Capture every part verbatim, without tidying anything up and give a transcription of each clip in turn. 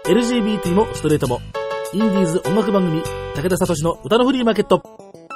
エルジービーティー もストレートもインディーズ音楽番組武田聡の歌のフリーマーケット。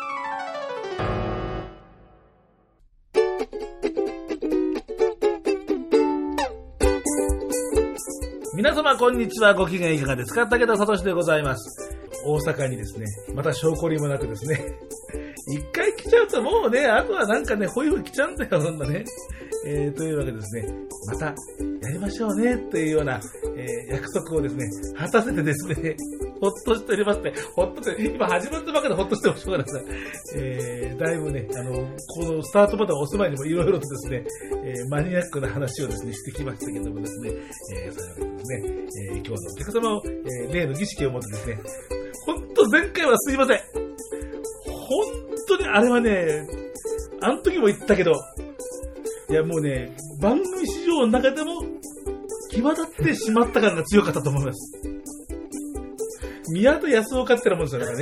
皆様こんにちは。ご機嫌いかがですか？武田聡でございます。大阪にですね、また証拠りもなくですね、一回来ちゃうともうね、あとはなんかね、ホイホイ来ちゃうんだよ、そんなね。えー、というわけでですね、またやりましょうね、っていうような、えー、約束をですね、果たせてですね、ほっとしておりますね。ほっとして、今始まったばかりでほっとしてもしょうがないです。えー、だいぶね、あの、このスタートボタンを押す前にもいろいろとですね、えー、マニアックな話をですね、してきましたけどもですね、えー、そういうわけでですね、えー、今日のお客様を、えー、例の儀式をもってですね、ほんと前回はすいません。本当にあれはね、あの時も言ったけど、いやもうね、番組史上の中でも際立ってしまった感が強かったと思います。宮田康夫かってなもんですよね。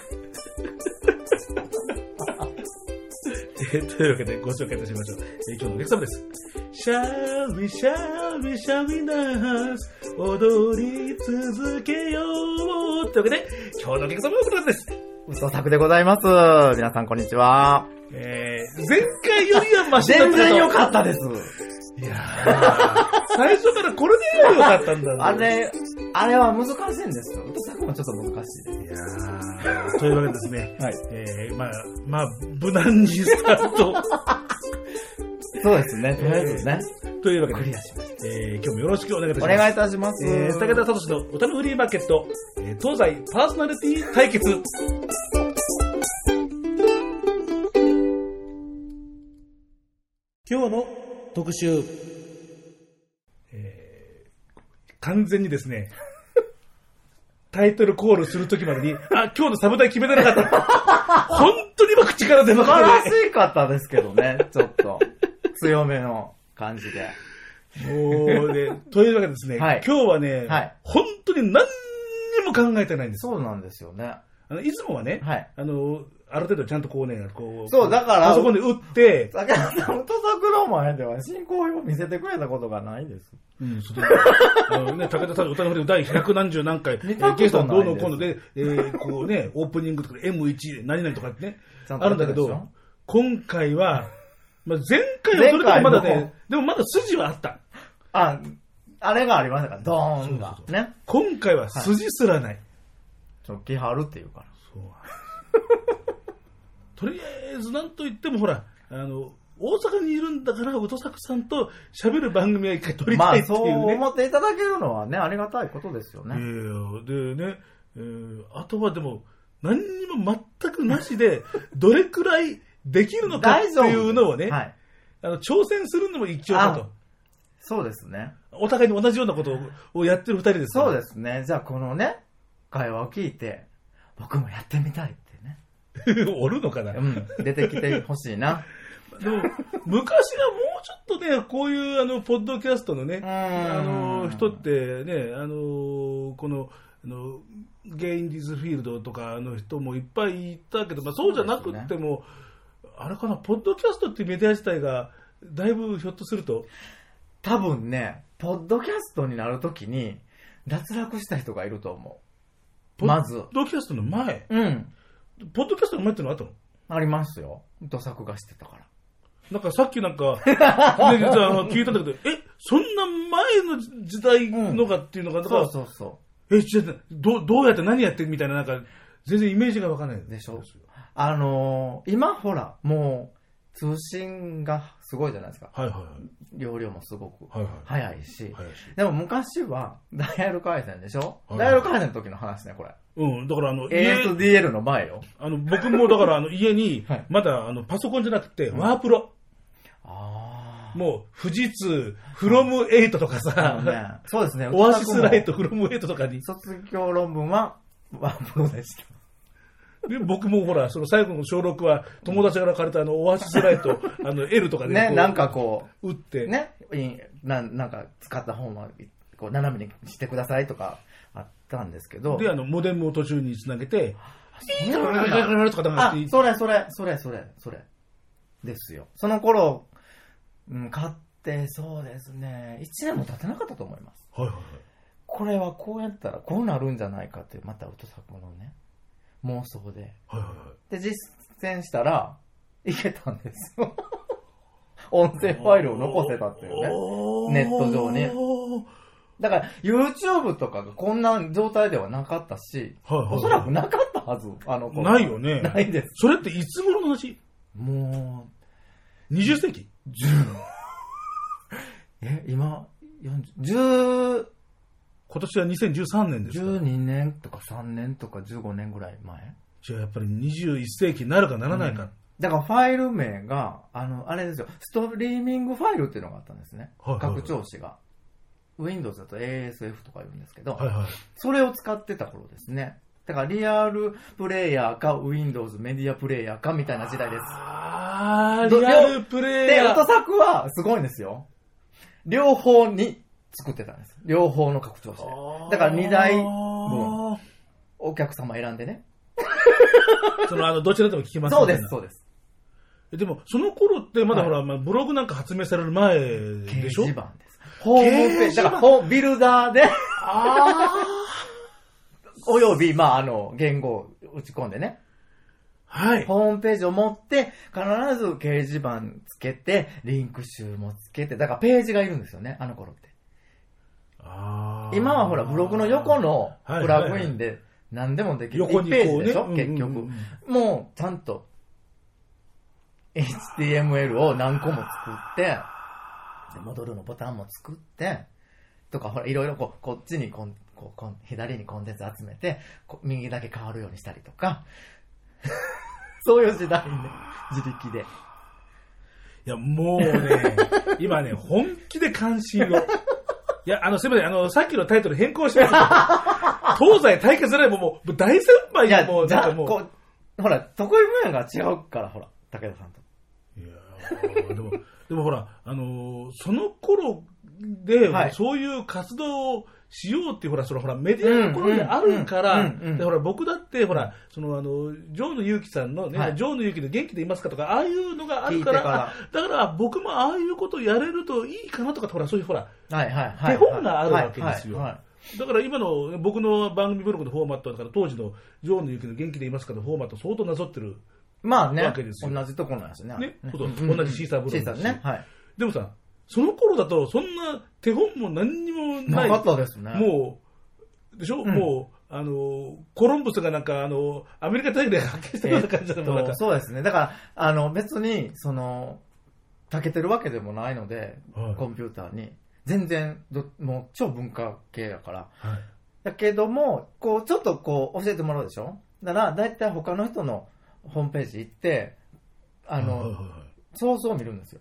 えー、というわけでご紹介いたしましょう。えー、今日のお客様です。シャービシャービシャービナース踊り続けようというわけで今日のお客様はこの方です。 うとさくでございます。皆さんこんにちは。 えー、前回よりはマシだったけど全然良かったです。 いやー最初からこれで良かったんだ、ね、 あれあれは難しいんですよ。うとさくもちょっと難しいです。 いやーというわけでですね、 はい、 えー、まあまあ無難にスタートそうですね。とりあえずね。 というわけでクリアしました。 えー、今日もよろしくお願いいたします。 お願いいたします。 えー、武田聡の歌のフリーマーケット、えー、東西パーソナリティ対決。今日の特集、えー、完全にですね、タイトルコールするときまでに、あ、今日のサブタイ決めてなかった。本当に今口から出まくって、ね。 素晴らしかったですけどね、ちょっと。強めの感じで。 もうね、というわけでですね、はい、今日はね、はい、本当に何にも考えてないんです。 そうなんですよね。 あのいつもはね、はい、あの、ある程度ちゃんとこうね、こう、 そう、だから、 パソコンで打って、 武田さんと作の前では進行表を見せてくれたことがないです。 うん、そうあのね、武田さんの歌の振り第百何十何回、えー、ゲストのどうのこうので、えー、こうね、オープニングとか エムワン 何々とかってね、あるんだけど、今回は、まあ、前回はそれでもまだね、でもまだ筋はあった。 あ、あれがありましたから、ドーンが。そうそうそうね。 今回は筋すらない。はい、 ちょっと気張るっていうから。そう。 とりあえずなんと言ってもほら、あの、大阪にいるんだから、うとさくさんと喋る番組は一回撮りたいっていうね。まあそう思っていただけるのはね、ありがたいことですよね。 いやでね、えー、あとはでも、何にも全くなしで、どれくらいできるのかっていうのをね、はい、あの挑戦するのも一応だと。 そうですね。 お互いに同じようなことをやってる二人ですから。そうですね。じゃあこのね、会話を聞いて、僕もやってみたいってね。 おるのかな、 うん、出てきてほしいな。 でも昔はもうちょっとね、こういうあのポッドキャストのね、あの人ってね、あのこのあのゲインディズフィールドとかの人もいっぱいいたけど、まあ、そうじゃなくっても、ね、あれかな、ポッドキャストっていうメディア自体がだいぶひょっとすると多分ね、ポッドキャストになるときに脱落した人がいると思う。まずポッドキャストの前、 うん、 ポッドキャストの前ってのあったの？ ありますよ。土作がしてたから。 なんかさっきなんか、ね、実は聞いたんだけど、え、そんな前の時代のかっていうのが、うん、 そうそうそう。 え、じゃあど、どうやって何やってみたいな、なんか、全然イメージがわかんないでしょ。あのー、今ほら、もう、通信がすごいじゃないですか。 はいはいはい。 容量もすごく早いし、 はいはい、早いし。 早いし。 でも昔は、ダイヤル回線でしょ、はいはい、ダイヤル回線の時の話ね、これ。 うん、だからあの、 エーエスディーエル の前よ。 あの、僕もだからあの、家に、まだあの、パソコンじゃなくて、ワープロ。 あもう、富士通、フロムエイトとかさ、 ね、そうですね。 オアシスライト、フロムエイトとかに。 卒業論文は、ワープロでした。 で僕もほら、その最後の小ろくは、友達から借りたあの、オアシスライト、あの、L とかで、 ね、なんかこう、打って。 ね、ななんか使った本は、こう、斜めにしてくださいとか、あったんですけど。 で、あの、モデムを途中につなげて、 それ、それ、それ、それ、それ、それ。ですよ。その頃、うん、買って、そうですね、いちねんも経ってなかったと思います。 はいはいはい。 これはこうやったらこうなるんじゃないかっていう、また音作のね、妄想で。 はいはいはい。 で、実践したら、いけたんですよ。音声ファイルを残せたっていうね。ネット上に。だから、YouTube とかがこんな状態ではなかったし、はいはいはい、おそらくなかったはず。あのないよね。 ないです。 それっていつ頃の話？ もう、にじゅっ世紀？ じゅうえ、今、よんじゅう、じゅう、 今年はにせんじゅうさんねんですか？ じゅうにねんとかさんねんとかじゅうごねんぐらい前？ じゃあやっぱりにじゅういっ世紀になるかならないか。うん、 だからファイル名が、あの、あれですよ、ストリーミングファイルっていうのがあったんですね。はいはいはい、拡張子が。Windows だと エーエスエフ とか言うんですけど、はいはい、それを使ってた頃ですね。だからリアルプレイヤーか Windows メディアプレイヤーかみたいな時代です。 あー、リアルプレイヤー。 で、音作はすごいんですよ。両方に作ってたんです。両方の拡張子で。だからにだいぶんお客様選んでね。 そのあのどちらでも聞きますね。 そうです、そうです。 でもその頃ってまだほら、はい、まあ、ブログなんか発明される前でしょ。 掲示板です。ホームページ、だからホービルダーであおよび、まあ、あの、言語を打ち込んでね。 はい。 ホームページを持って、必ず掲示板つけて、リンク集もつけて、だからページがいるんですよね、あの頃って。 あ今はほら、ブログの横のプラグインで何でもできる。いちページでしょ、結局、うんうんうん。もう、ちゃんと、エイチティーエムエル を何個も作って、戻るのボタンも作って、とか、ほら、いろいろこう、こっちにこん、こう、こん、左にコンテンツ集めて、右だけ変わるようにしたりとか、そういう時代にね、自力で。 いや、もうね、今ね、本気で関心を。いや、あの、すみません、あの、さっきのタイトル変更します東西対決ライブもう、大先輩がもう、なんかもう。こう、ほら、得意分野が違うから、ほら、武田さんと。 いやでも、でもほら、あのー、その頃で、はい、そういう活動をしようっていう、ほら、そのほら、メディアの頃であるから、で、ほら、僕だって、ほら、その、あの、ジョーの勇気さんのね、はい、ジョーの勇気で元気でいますかとか、ああいうのがあるから、からだから僕もああいうことをやれるといいかなとか、ほら、そういうほら、 はいはいはい、 手本があるわけですよ。はいはいはい、だから今の僕の番組ブログのフォーマットだから、当時のジョーの勇気の元気でいますかのフォーマット相当なぞってる。 まあね、 わけですよ。 同じところなんですね。 ね、そうそう、同じシーサーブログシーサーね。はい。 でもさ、その頃だとそんな手本も何にもない。 なかったですね。 もうでしょ、うん、もうあのコロンブスがなんかあのアメリカ大陸で発見したような感じだもん。 そうですね。だからあの別にその長けてるわけでもないので、はい、コンピューターに全然どもう超文化系だから。はい、だけどもこうちょっとこう教えてもらうでしょ。だからだいたい他の人のホームページ行って、あの、はいはいはい、そうそう見るんですよ。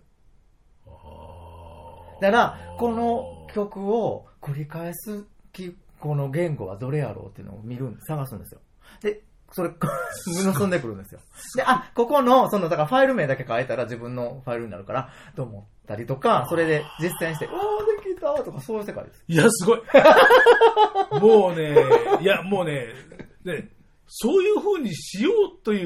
だから、この曲を繰り返す、この言語はどれやろうっていうのを見る、探すんですよ。で、それ、盗んでくるんですよ。で、あ、ここの、その、だからファイル名だけ変えたら自分のファイルになるから、と思ったりとか、それで実践して、おー、できたとか、そういう世界です。 いや、すごい。もうね、いや、もうね、ね、そういう風にしようという、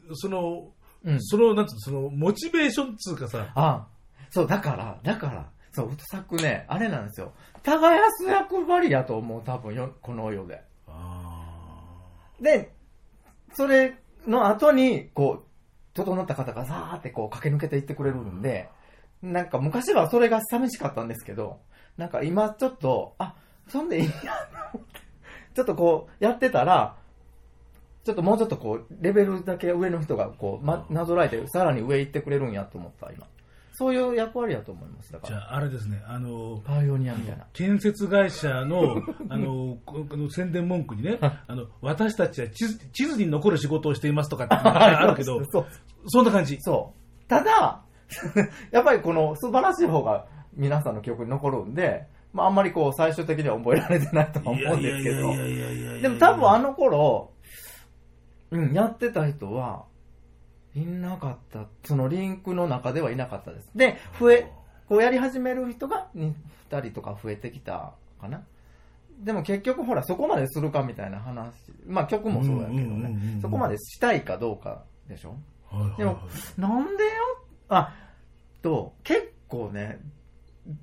その、うん、その、なんつうの、その、モチベーションつうかさ。 ああ、そう、だから、だから、そう、歌作ね、あれなんですよ。耕す役割やと思う、多分よ、この世で。 あで、それの後に、こう、整った方がさーってこう、駆け抜けていってくれるんで、なんか昔はそれが寂しかったんですけど、なんか今ちょっと、あ、そんでいいや、ちょっとこう、やってたら、ちょっともうちょっとこう、レベルだけ上の人がこう、ま、なぞらえて、さらに上行ってくれるんやと思った、今。そういう役割やと思います。だから。 じゃあ、あれですね、あの、 パイオニアみたいな。 建設会社の、あの、この宣伝文句にね、あの、私たちは地図、地図に残る仕事をしていますとかってあるけど、 そう。 そんな感じ。 そう。ただ、やっぱりこの素晴らしい方が皆さんの記憶に残るんで、まあ、あんまりこう、最終的には覚えられてないとは思うんですけど、でも多分あの頃、うん、やってた人はいなかった。そのリンクの中ではいなかったです。で、増え、こうやり始める人がにふたりとか増えてきたかな。でも結局ほらそこまでするかみたいな話、まあ曲もそうやけどね、そこまでしたいかどうかでしょ。 はいはいはい、 でもなんでよ、あと結構ね、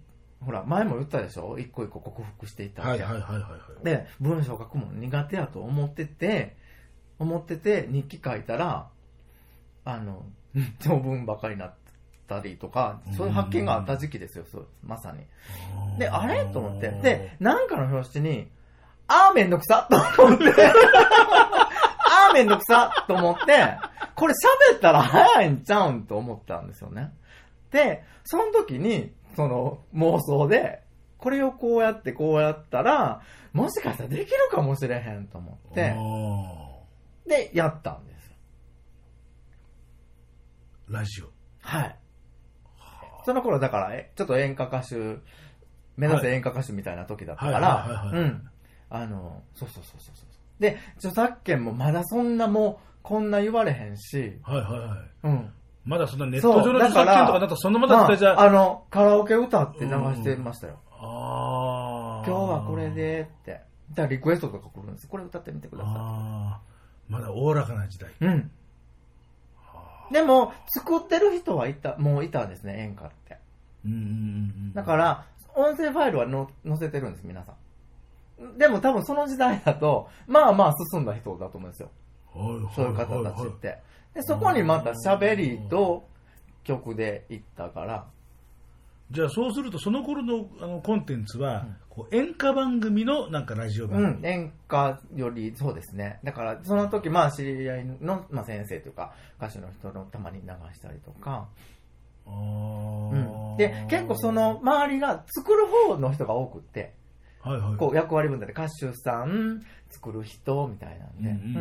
ほら、前も言ったでしょ、一個一個克服していったわけ。 はいはいはいはい。 で、文章書くもん苦手やと思ってて、思ってて日記書いたら、あの、長文ばかりになったりとか、そういう発見があった時期ですよ、そうまさに。で、あれと思って。で、なんかの表紙に、あーめんどくさと思って、あーめんどくさと思って、これ喋ったら早いんちゃうんと思ったんですよね。で、その時に、その妄想で、これをこうやってこうやったら、もしかしたらできるかもしれへんと思って、で、やったんですよ。 ラジオ。 はい。その頃だから、ちょっと演歌歌手、目指せ演歌歌手みたいな時だったから、うん。あの、そうそうそうそうそう。で、著作権もまだそんなもう、こんな言われへんし、 はいはいはい。 うん。 まだそんなネット上の著作権とかなんかそんなまだ時代じゃ、 まあ、あの、カラオケ歌って流してましたよ。 うん、ああ。今日はこれでって。だからリクエストとか来るんです。これ歌ってみてください。 ああ。まだおおらかな時代。 うん。でも、作ってる人はいた、もういたんですね、演歌って。 うんうんうん、 だから、音声ファイルはの載せてるんです、皆さん。でも多分その時代だと、まあまあ進んだ人だと思うんですよ。 はいはいはいはい、 そういう方たちって。で、そこにまた喋りと曲で行ったから。 じゃあそうすると、その頃のあのコンテンツは、うん、こう演歌番組のなんかラジオ番組、 うん、演歌より、そうですね。だから、その時、まあ、知り合いの、まあ、先生というか、歌手の人のたまに流したりとか。 あうん、で、結構その、周りが作る方の人が多くって、 はいはい、 こう役割分担で歌手さん、作る人みたいなんで、うん、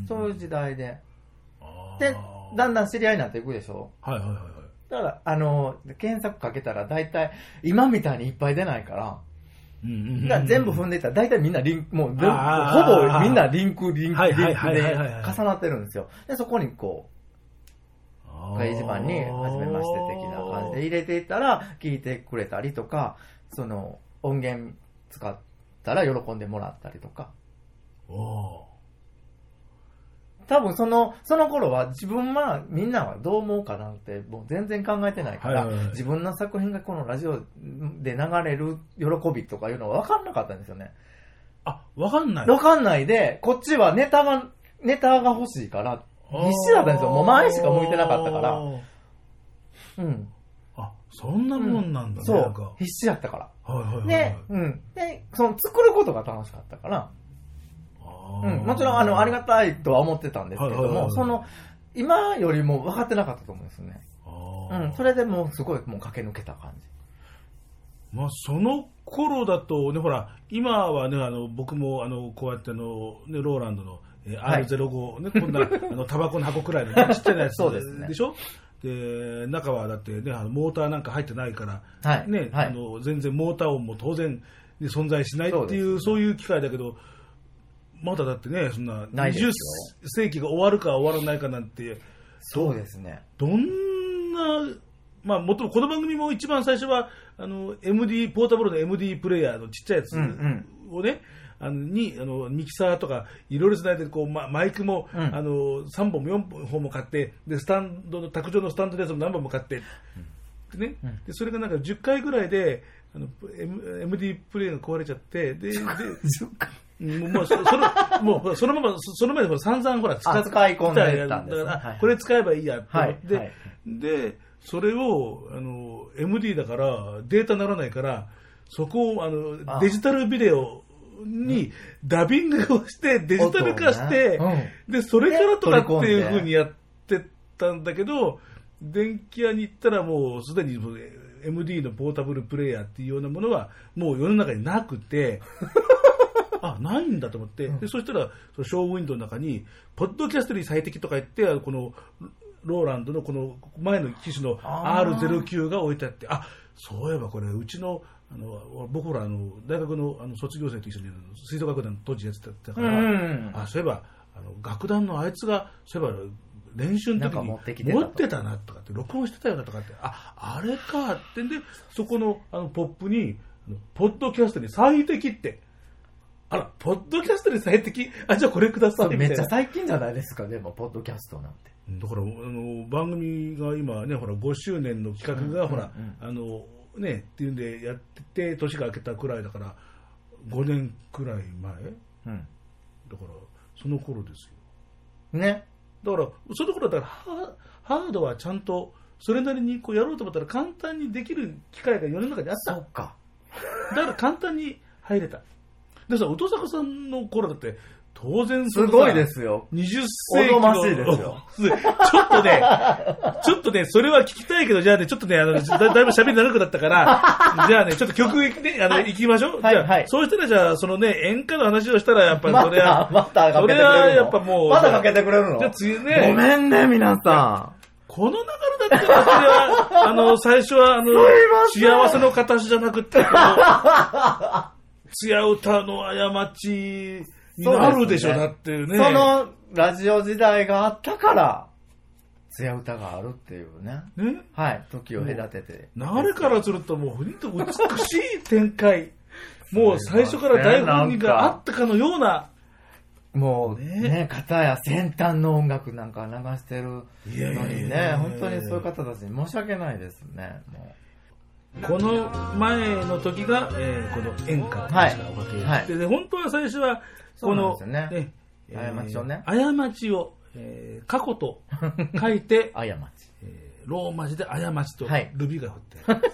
そういう時代で。で、だんだん知り合いになっていくでしょ。 はいはいはいはい。 だから、あの、検索かけたら大体、今みたいにいっぱい出ないから、 うんうんうんうん、 だから全部踏んでいったら大体みんなリンク、もう、ほぼみんなリンク、リンク、リンクで重なってるんですよ。で、そこにこう、掲示板に、はじめまして的な感じで入れていったら、聞いてくれたりとか、その、音源使ったら喜んでもらったりとか。 お多分その、その頃は自分はみんなはどう思うかなんてもう全然考えてないから、はいはいはい、自分の作品がこのラジオで流れる喜びとかいうのは分かんなかったんですよね。 あ、分かんない分かんないで、こっちはネタが、ネタが欲しいから、必死だったんですよ。もう前しか向いてなかったから。うん。 あ、そんなもんなんだね。 うん、そう。必死だったから。 はいはいはい、はい。 で、うん。で、その作ることが楽しかったから、うん、もちろんあのありがたいとは思ってたんですけども、はいはいはいはい、その今よりも分かってなかったと思うんですよね。うん、それでもうすごいもう駆け抜けた感じ。 まあその頃だとね、ほら今はね、あの僕もあのこうやってあのねローランドの アールゼロご ね、はい、こんなあのタバコの箱くらいの、ね、ちっちゃなやつそうです、ね、でしょ。で中はだってねあのモーターなんか入ってないから、はいねはい、あの全然モーター音も当然、ね、存在しないっていう そう、ね、そういう機械だけど。まだだってね、そんなにじゅっ世紀が終わるか終わらないかなんて、 そうですね。 どんな、まあ、もともこの番組も一番最初は、あの、エムディー、ポータブルの エムディー プレイヤーのちっちゃいやつをね、うんうん、あのに、あの、ミキサーとか、いろいろつないで、こう、ま、マイクも、うん、あの、さんぼんもよんほんも買って、で、スタンドの、卓上のスタンドのやつも何本も買って、でね、うん、でそれがなんかじゅっかいぐらいで、あの、エムディー プレイヤーが壊れちゃって、で、で、じゅっかいもうそそのもうそのままその前で散々ほら使使い込んでたんです、ね、 だから、はい、これ使えばいいやって、はい、で、はい、でそれをあの エムディー だからデータならないからそこをあのデジタルビデオにダビングをしてデジタル化して、ねうん、でそれからとかっていう風にやってたんだけど電気屋に行ったらもうすでに エムディー のポータブルプレイヤーっていうようなものはもう世の中になくてあ、ないんだと思って、うん、でそしたらそのショーウィンドウの中にポッドキャストに最適とか言ってこのローランドのこの前の機種の アールゼロきゅう が置いてあってあ、そういえばこれうちのあの僕らあの大学 の, あの卒業生と一緒に吹奏楽団当時やってたから、うん、あそういえばあの楽団のあいつがそういえば練習の時に持ってきてた持ってたなとかって録音してたよなとかってああれかってんでそこ の, あのポップにポッドキャストに最適ってあら、ポッドキャストに最適あ、じゃあこれくださいみたいな。 めっちゃ最近じゃないですか、でも、ポッドキャストなんて。 だから、あの、番組が今ね、ほら、ごしゅうねんの企画が、うん、ほら、うんうん、あの、 ねっていうんでやってて年が明けたくらいだからごねんくらい前、うん、だからその頃ですよね。だからその頃だからハードはちゃんとそれなりにこうやろうと思ったら簡単にできる機会が世の中にあった。 そうか。 だから簡単に入れた。でさ、宇土坂さんの頃だって当然すごいですよ。 にじゅっせいきの。 おどましいですよ。 ちょっとね、ちょっとね、それは聞きたいけど、じゃあね、ちょっとね、あの、だ, だいぶ喋り長くなったから、じゃあね、ちょっと曲いきね、あの、行きましょう。はい、じゃあ、はい、そうしたらじゃあ、そのね、演歌の話をしたら、やっぱりそれは、 また、またかけてくれるの。それはやっぱもう。 またかけてくれるの。 じゃあ次ね。 ごめんね、皆さん。 この流れだったら、それは、あの、最初は、あの、幸せの形じゃなくて、つや歌の過ちになるでしょ、だってね。 そのラジオ時代があったから、つや歌があるっていうね。ね。はい、時を隔てて。 流れからすると、もう、本当美しい展開。もう最初から台本があったかのような。 もうね、ね、方や先端の音楽なんか流してるのにね、本当にそういう方たちに申し訳ないですね。もうこの前の時が、えー、この演歌の話がおかけ、はい、で本当は最初はこの過ち、ねえー、をね、 過ちを、えー、過去と書いて過ち、 えー、ローマ字で過ちとルビが振って、はい、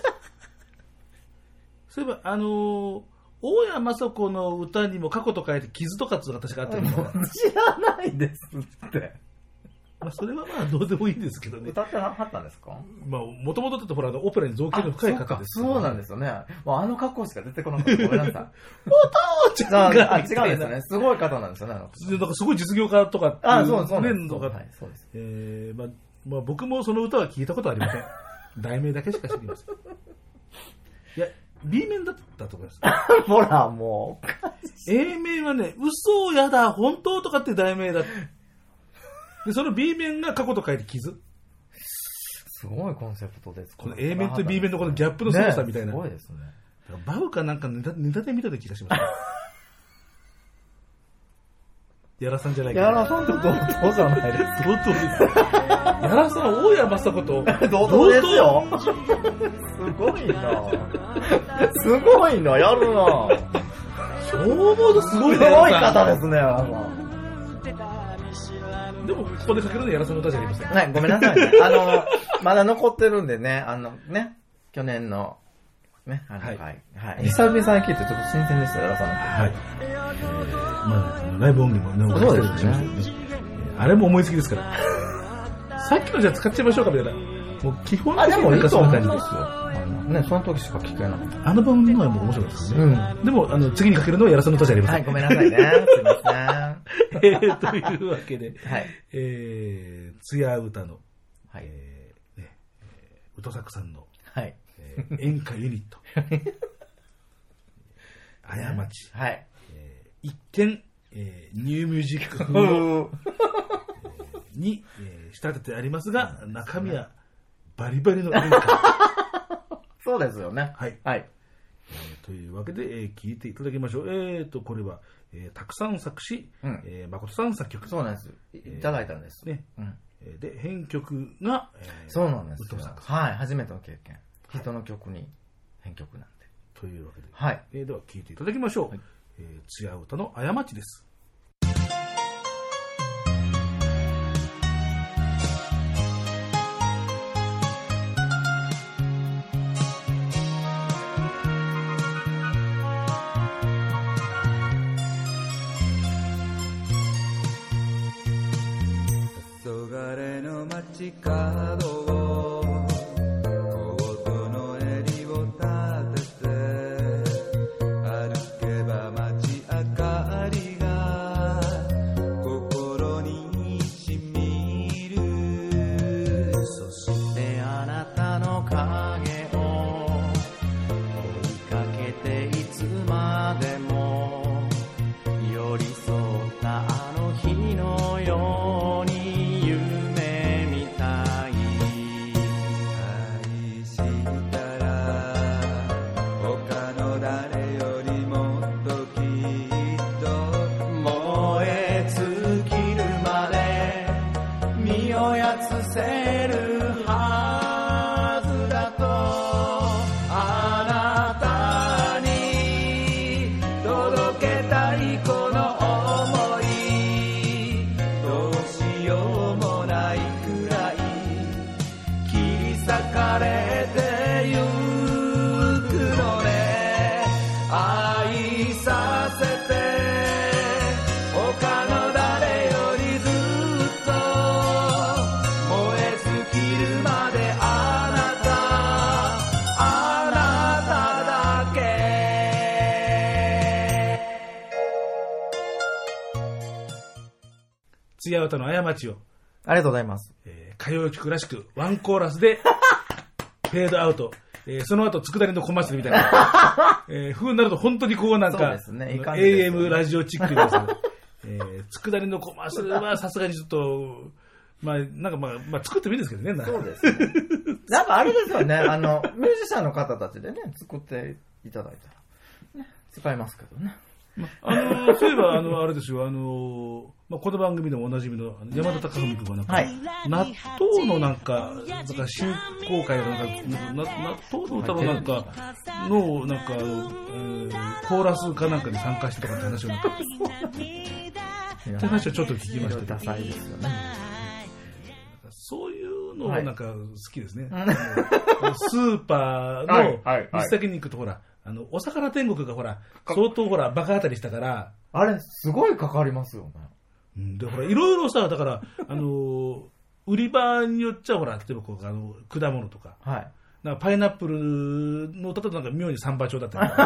そういえばあのー大谷雅子の歌にも過去と書いて傷とかっていうのが確かあったんです知らないですって。 まあそれはまあどうでもいいんですけどね。 歌ってはったんですか？ まあもともとだってほらオペラに造形の深い方ですから、 ね、そうなんですよね。まあ、あの格好しか出てこなかった。ごめんなさい。 お父ちゃんがあ違うんですよね。すごい方なんですよね。 だからすごい実業家とかっていう。 あ、そうそうです。 ね、 はい、そうです。 えー、まあまあ僕もその歌は聞いたことはありません。題名だけしか知りません。いや。B 面だったと思います。 ほら、もう。A 面はね、嘘やだ、本当とかって題名だ。で、その B 面が過去と書いて傷。 すごいコンセプトです。 この A 面と B 面のこのギャップの凄さみたいな。ね、 すごいですね。 バウかなんかネタ、ネタで見た気がします、ね。やらさんじゃないかな。 やらさんと同等じゃないです。 同等です。やらさん、大谷雅子と同等ですよ。すごいな。すごいな、やるな。 そう思うとすごいね。 すごい方ですね、やらさん。でも、ここでかけるのやらさんの歌じゃありません。 はい、ごめんなさい、ね。あの、まだ残ってるんでね、あのね、去年の、ね、あの回、はい。はい。久々に聞いてちょっと新鮮でした、やらさんの。はい。 えー、まあ、ライブ音源もね、 そうですね。 あれも思いつきですから。さっきのじゃあ使っちゃいましょうかみたいな。もう基本的になんかそんな感じですよ。 あのね、その時しか聞けなかった。 あの番組のはもう面白いですね。うん。でも、あの、次にかけるのはやらさんの歌じゃありません。 はい、ごめんなさいね。すいません。 えー、というわけで、はい。えー、つや歌の、はい。えー、ね、宇土作さんの、 はい。 えー、演歌ユニット。過ち。 はい。 えー、一見、えー、ニューミュージック風の、えー、に、えー、仕立ててありますが、中身はバリバリの演歌。 そうですよね。 はい。 はい。 えー、というわけで、えー、聞いていただきましょう。えーと、これは、えー、たくさん作詞、うん、えー、誠さん作曲。 そうなんです。いただいたんです。 ね。うん、で、編曲が、えー、 そうなんですよ。はい。初めての経験。人の曲に編曲なんで。 というわけで。 はい。 えー、では、聞いていただきましょう。はい、えー、つや歌の過ちです。 街角をコートの襟を立てて歩けば街明かりが心にしみる。 そしてあなたの影を追いかけていつまでも寄り添ったあの日のようにせるはずだと艶歌の過ちを、 ありがとうございます。 えー、歌謡曲らしくワンコーラスでフェードアウト、えー、その後佃煮の小祭りみたいな、えー、風になると本当にこうなんか、 そうですね、いかんですよね、 エーエム ラジオチックです、えー、佃煮の小祭りはさすがにちょっとまあなんかまあ、まあ、作ってもいいですけどね。 そうですね。なんかあれですよね、あのミュージシャンの方たちでね作っていただいたら、ね、使えますけどね。 まあのそういえばあのあれですよ、あの、まあ、この番組でもおなじみの山田貴文君がなんか、はい、納豆のなんかなんか新公開のなんか納豆の歌のなんかのなんか、えー、コーラスかなんかに参加してとかって話をなんかって話をちょっと聞きました。 ダサいですよね。 そういうのなんか好きですね。はい、スーパーの水先に行くとほら。あの、お魚天国がほら、相当ほら、バカ当たりしたから。 あれ、すごいかかりますよね。 うん、で、ほら、いろいろさ、だから、あのー、売り場によっちゃほら、例えばこう、あの、果物とか。 はい。 なんかパイナップルの、例えばなんか妙に三番町だったりと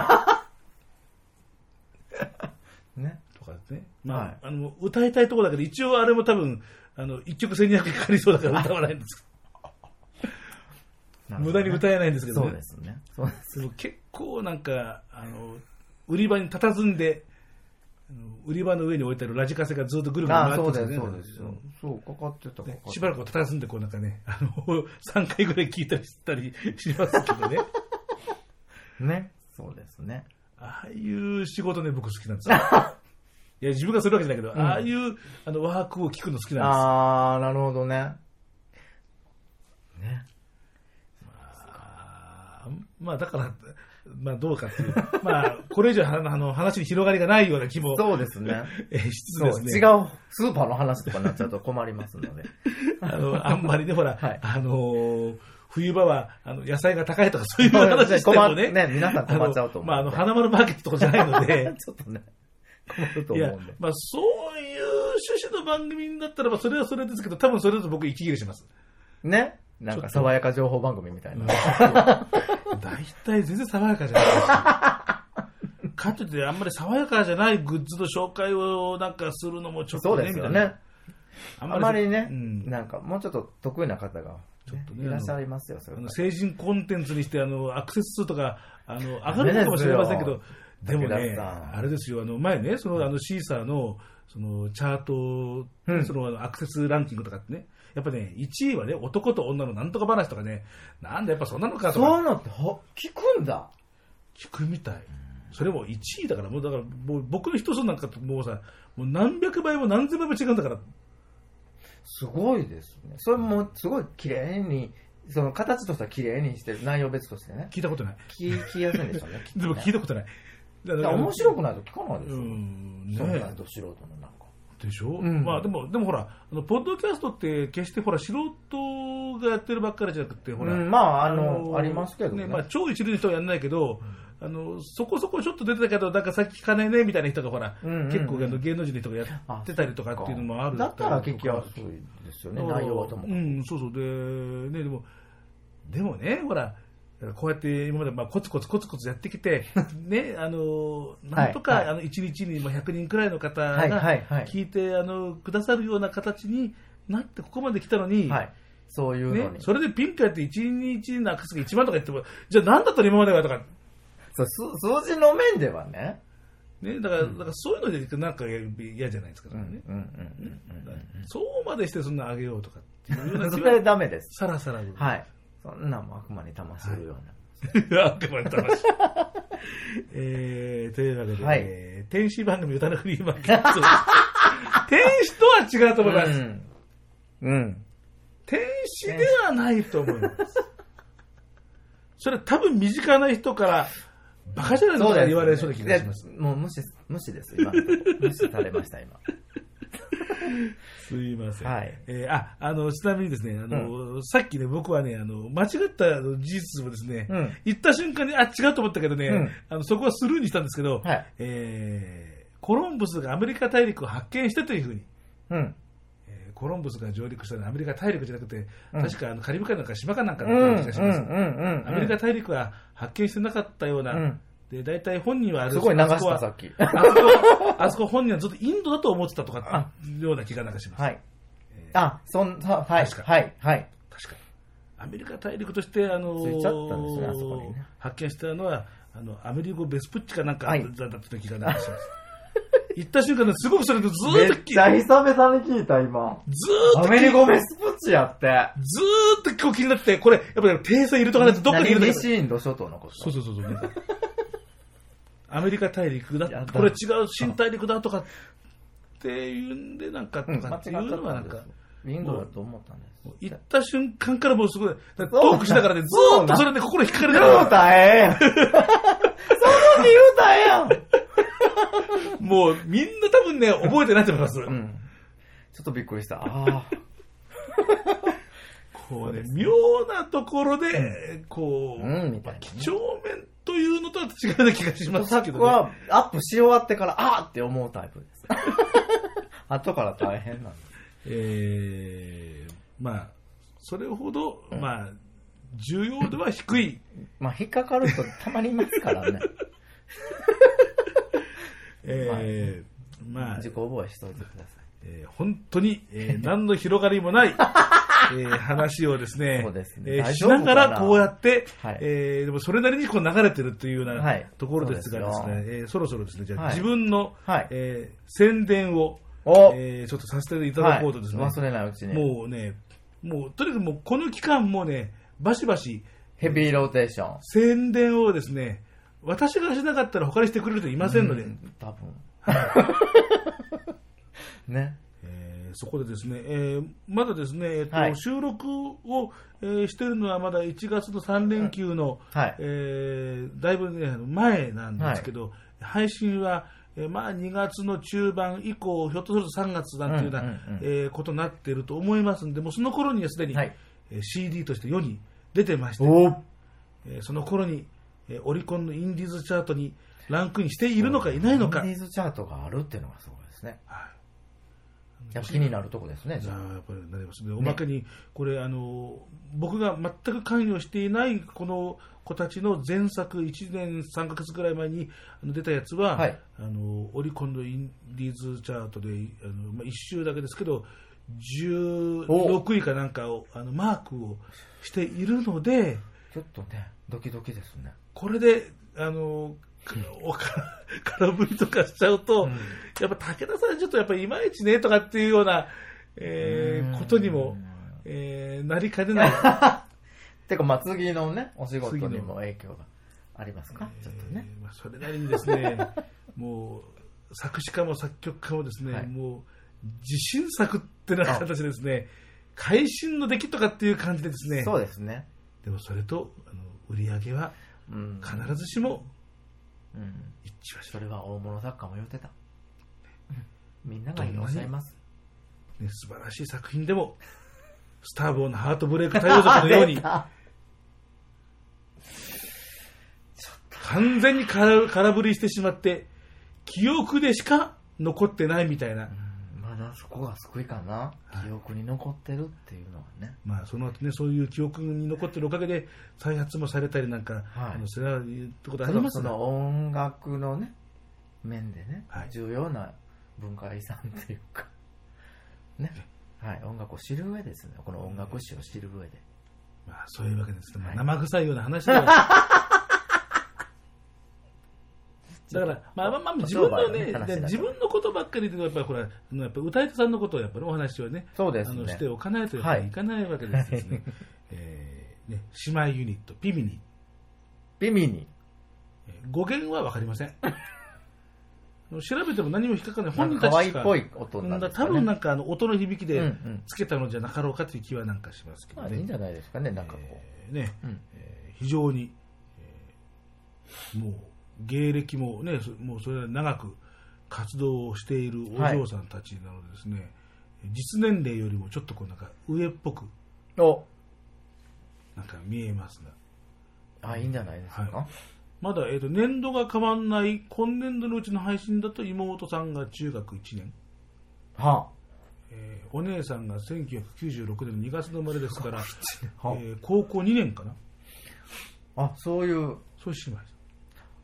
か。ね。とかですね。まあ、はい、あの、歌いたいところだけど、一応あれも多分、あの、一曲せんにひゃくえんかかりそうだから歌わないんですけど。無駄に歌えないんですけどね。 そうですね。そうです。 でも結構なんか、あの、売り場に佇んで、売り場の上に置いてあるラジカセがずっとぐるぐる回ってるんですよね。 そうです、そうです。そう、かかってた、かかってた。 しばらく佇んで、こうなんかね、あの、さんかいぐらい聞いたりしたりしますけどね。 ね。そうですね。 ああいう仕事ね、僕好きなんですよ。いや、自分がするわけじゃないけど、うん、ああいう、あの、ワークを聞くの好きなんですよ。 あー、なるほどね。ね。 まあだから、まあどうかっていう。まあ、これ以上あの話に広がりがないような気も。 そうですね。 えー、しつつですね。 違うスーパーの話とかになっちゃうと困りますので。 あの、あんまりね、ほら、はい、あのー、冬場はあの野菜が高いとかそういう話してもね。 ね、皆さん困っちゃうと思う。 まあ、あの、花丸マーケットとかじゃないので。 ちょっとね、困ると思うんで。 いや、まあそういう趣旨の番組だったらば、それはそれですけど、多分それだと僕息切れします。 ね。なんか爽やか情報番組みたいな。 大体全然爽やかじゃないし。かといってあんまり爽やかじゃないグッズの紹介をなんかするのもちょっとね。 そうですよね。あんまりね、うん、なんかもうちょっと得意な方が、ね、ちょっとね、いらっしゃいますよ。それあの成人コンテンツにしてあのアクセス数とかあの上がるかもしれませんけど、でもね、あれですよ、あの前ね、そのあのシーサーのそのチャート、うん、そのアクセスランキングとかってね。やっぱね、いちいはね、男と女のなんとか話とかね、なんだやっぱそんなのかとか。 そういうのって聞くんだ。 聞くみたい。それもいちいだから、もうだからもう僕の人数なんかともうさ、もう何百倍も何千倍も違うんだから。 すごいですね。それもすごい綺麗に、その形としては綺麗にしてる、内容別としてね。 聞いたことない。 聞きやすいんでしょうね。 でも聞いたことない。 だから面白くないと聞かないでしょ。うん。 ね、 そうなんと素人のなんか。 でしょ、うん、まあでも、でもほら、あのポッドキャストって決してほら、素人がやってるばっかりじゃなくて、ほら、 うん、まあ、あの、あのありますけどね。 ね、まあ、超一流の人はやんないけど、うん、あの、そこそこちょっと出てたけど、なんかさっき聞かないね、みたいな人がほら、うんうんうん、結構あの芸能人の人がやってたりとかっていうのもある。 だったら聞きやすいですよね、内容はとも。 うん、そうそう。で、ね、でも、でもね、ほら、こうやって今までまあコツコツコツコツやってきて、ね、あの、なんとか、はいはい、あのいちにちにひゃくにんくらいの方が聞いて、あの、くださるような形になってここまで来たのに、はい、 そういうのに、 ね、それでピンクやっていちにちのアクセスがいちまんとか言っても、じゃあ何だったら今まではとか。 そう、数字の面ではね。 ね、だから、うん、だからそういうのでなんか嫌じゃないですか、ね。そうまでしてそんなあげようとかっていうようなそれダメです。 さらさら。 はい。そんなも悪魔に騙するような。悪魔に騙す。えー、というわけで、はい、えー、天使番組歌のフリーマーケット。天使とは違うと思います。うん。 うん、 天使ではないと思います。それは多分身近な人から、バカじゃないのか言われそうな気がします。 もう無視、無視です、今。無視されました、今。 すいません。 はい。 えー、あ、あの、ちなみにですね、あの、うん、さっきね、僕はね、あの、間違った事実をですね、うん、言った瞬間に、あ、違うと思ったけどね、うん、あのそこはスルーにしたんですけど、はい、えー、コロンブスがアメリカ大陸を発見したというふうに、うんえー、コロンブスが上陸したのはアメリカ大陸じゃなくて、うん、確かあのカリブ海なんか島かなんかだった気がします。アメリカ大陸は発見してなかったような、うんで、大体本人はあれすごい流した、 あそこはさっき。 あそこ、あそこ本人はずっとインドだと思ってたとか、ような気がなんかします。 はい。あ、そん、は、はい、 確かはい、はい。 確かに。アメリカ大陸として、あのついちゃったんですねあそこにね発見したのは、あの、アメリゴ・ベスプッチかなんかだはいった気がなんかします。行った瞬間ね、すごくそれでずーっと聞き、 めっちゃ久々に聞いた、今。 ずーっとアメリゴベスプッチやって。 ずーっと今日気になって、これ、やっぱり訂正いるとかないとどっかにいるとか。 西インド諸島のこと。 そうそうそうそう、ね。アメリカ大陸だ、 やだこれ違う新大陸だとかっていうんで、なんか、 うん、 とかってい間違っちゃうのはなんかったんです。インドだと思ったんです。 行った瞬間からもうすごい、トそうークしながらね、ずーっとそれで心惹かれて言うたええやん。その日言うたええやん。 もうみんな多分ね、覚えてないと思います。 うん。ちょっとびっくりした。ああ。 こうね、妙なところで、こう、 うんみたいなね几帳面というのとは違うような気がしますけどね。 はアップし終わってから、あーって思うタイプです。後から大変なんです。 えー、まあ、それほど、まあ、重要度は低い。 まあ、引っかかるとたまにいますからね。 えー、まあ、 自己覚えしといてください。 えー、本当に、えー、何の広がりもない、えー、話をですね、 そうですねえー、し大丈夫かなながらこうやって、 はいえー、でもそれなりにこう流れてるというような、 はいところですがですね、 そうですえー、そろそろですね、じゃあ、 はい自分の、 はいえー、宣伝を、 お、 えー、ちょっとさせていただこうとですね、 はい、忘れないうちに。 もうね、もうとにかくもうこの期間もね、バシバシヘビーローテーション。 宣伝をですね、私がしなかったら他にしてくれる人いませんので、 うん多分。ね。 えーそこでですね、えーまだですね、えーとはい収録を、えーしているのはまだいちがつのさん連休の、 はいえーだいぶ、ね、あの前なんですけど、配信は、えーまあ、にがつの中盤以降、ひょっとするとさんがつなんていうような、 うんうんうんえーことになっていると思いますので、もうその頃にはすでに、 はいえーシーディー として世に出てまして、 おえーその頃に、えーオリコンのインディーズチャートにランクインしているのかいないのか。 インディーズチャートがあるっていうのがすごいですね。 はいやっぱ気になるとこですね。じゃじゃあやっぱりなりますね。おまけに、これ、あの、僕が全く関与していないこの子たちの前作、いちねんさんかげつぐらい前にあの出たやつは、 はいあのオリコンのインディーズチャートで、あのまあ、いっ週だけですけど、じゅうろくいかなんかをあのマークをしているので、 あちょっとね、ドキドキですね。 これで、あの、おか空振りとかしちゃうと、 うんやっぱ武田さんちょっとやっぱいまいちねとかっていうような、えーうんことにも、えーなりかねない。 てか、まあ、次のね、お仕事にも影響がありますか、ちょっとね。 えーまあ、それなりにですね、もう作詞家も作曲家もですね、 はいもう自信作ってな形でですね、会心の出来とかっていう感じでですね、 そうですね。 でもそれとあの売り上げはうん。 必ずしもうん。 一致はしそれは大物作家も言ってた。みんながおっしゃいます。 ね、素晴らしい作品でも、スターボーのハートブレイク対応族のように、 出た完全に空空振りしてしまって、記憶でしか残ってないみたいな、 うんまだそこが救いかな。記憶に残ってるっていうのはね。 まあ、その後ね、そういう記憶に残ってるおかげで、再発もされたりなんか、 はいあのそれは言うことあそりますがのその音楽のね、面でね、 はい重要な文化遺産っていうか、ね。はい、音楽を知る上ですね。この音楽史を知る上で。 まあ、そういうわけですね、まあはい生臭いような話では。だから、まあまあまあ、自分のね、 言葉のね話だからで自分のことばっかりで、やっぱりほら、あのやっぱ歌い手さんのことをやっぱりお話をね、 そうですねあのしておかないとやっぱりいかないわけですですね。えーね、姉妹ユニット、ピミニ。 ビミに。 えー語源はわかりません。調べても何も引っかからない。 なん本人たちしか。 か可愛いっぽい音なんですかね。 多分なんかあの音の響きでうんうんつけたのじゃなかろうかという気はなんかしますけどね。 まあいいんじゃないですかね、なんかこえーね、 う。うんえー非常に、えーもう芸歴もね、そもうそれは長く活動をしているお嬢さんたちなのでですね、実年齢よりもちょっとこうなんか上っぽくおなんか見えますね。 あ、いいんじゃないですか。 はまだ、えーと年度が変わらない今年度のうちの配信だと妹さんが中学いちねん、 はえーお姉さんがせんきゅうひゃくきゅうじゅうろくねんのにがつの生まれですから、 はえー高校にねんかな、 あ、あ、そういう。 そうしまし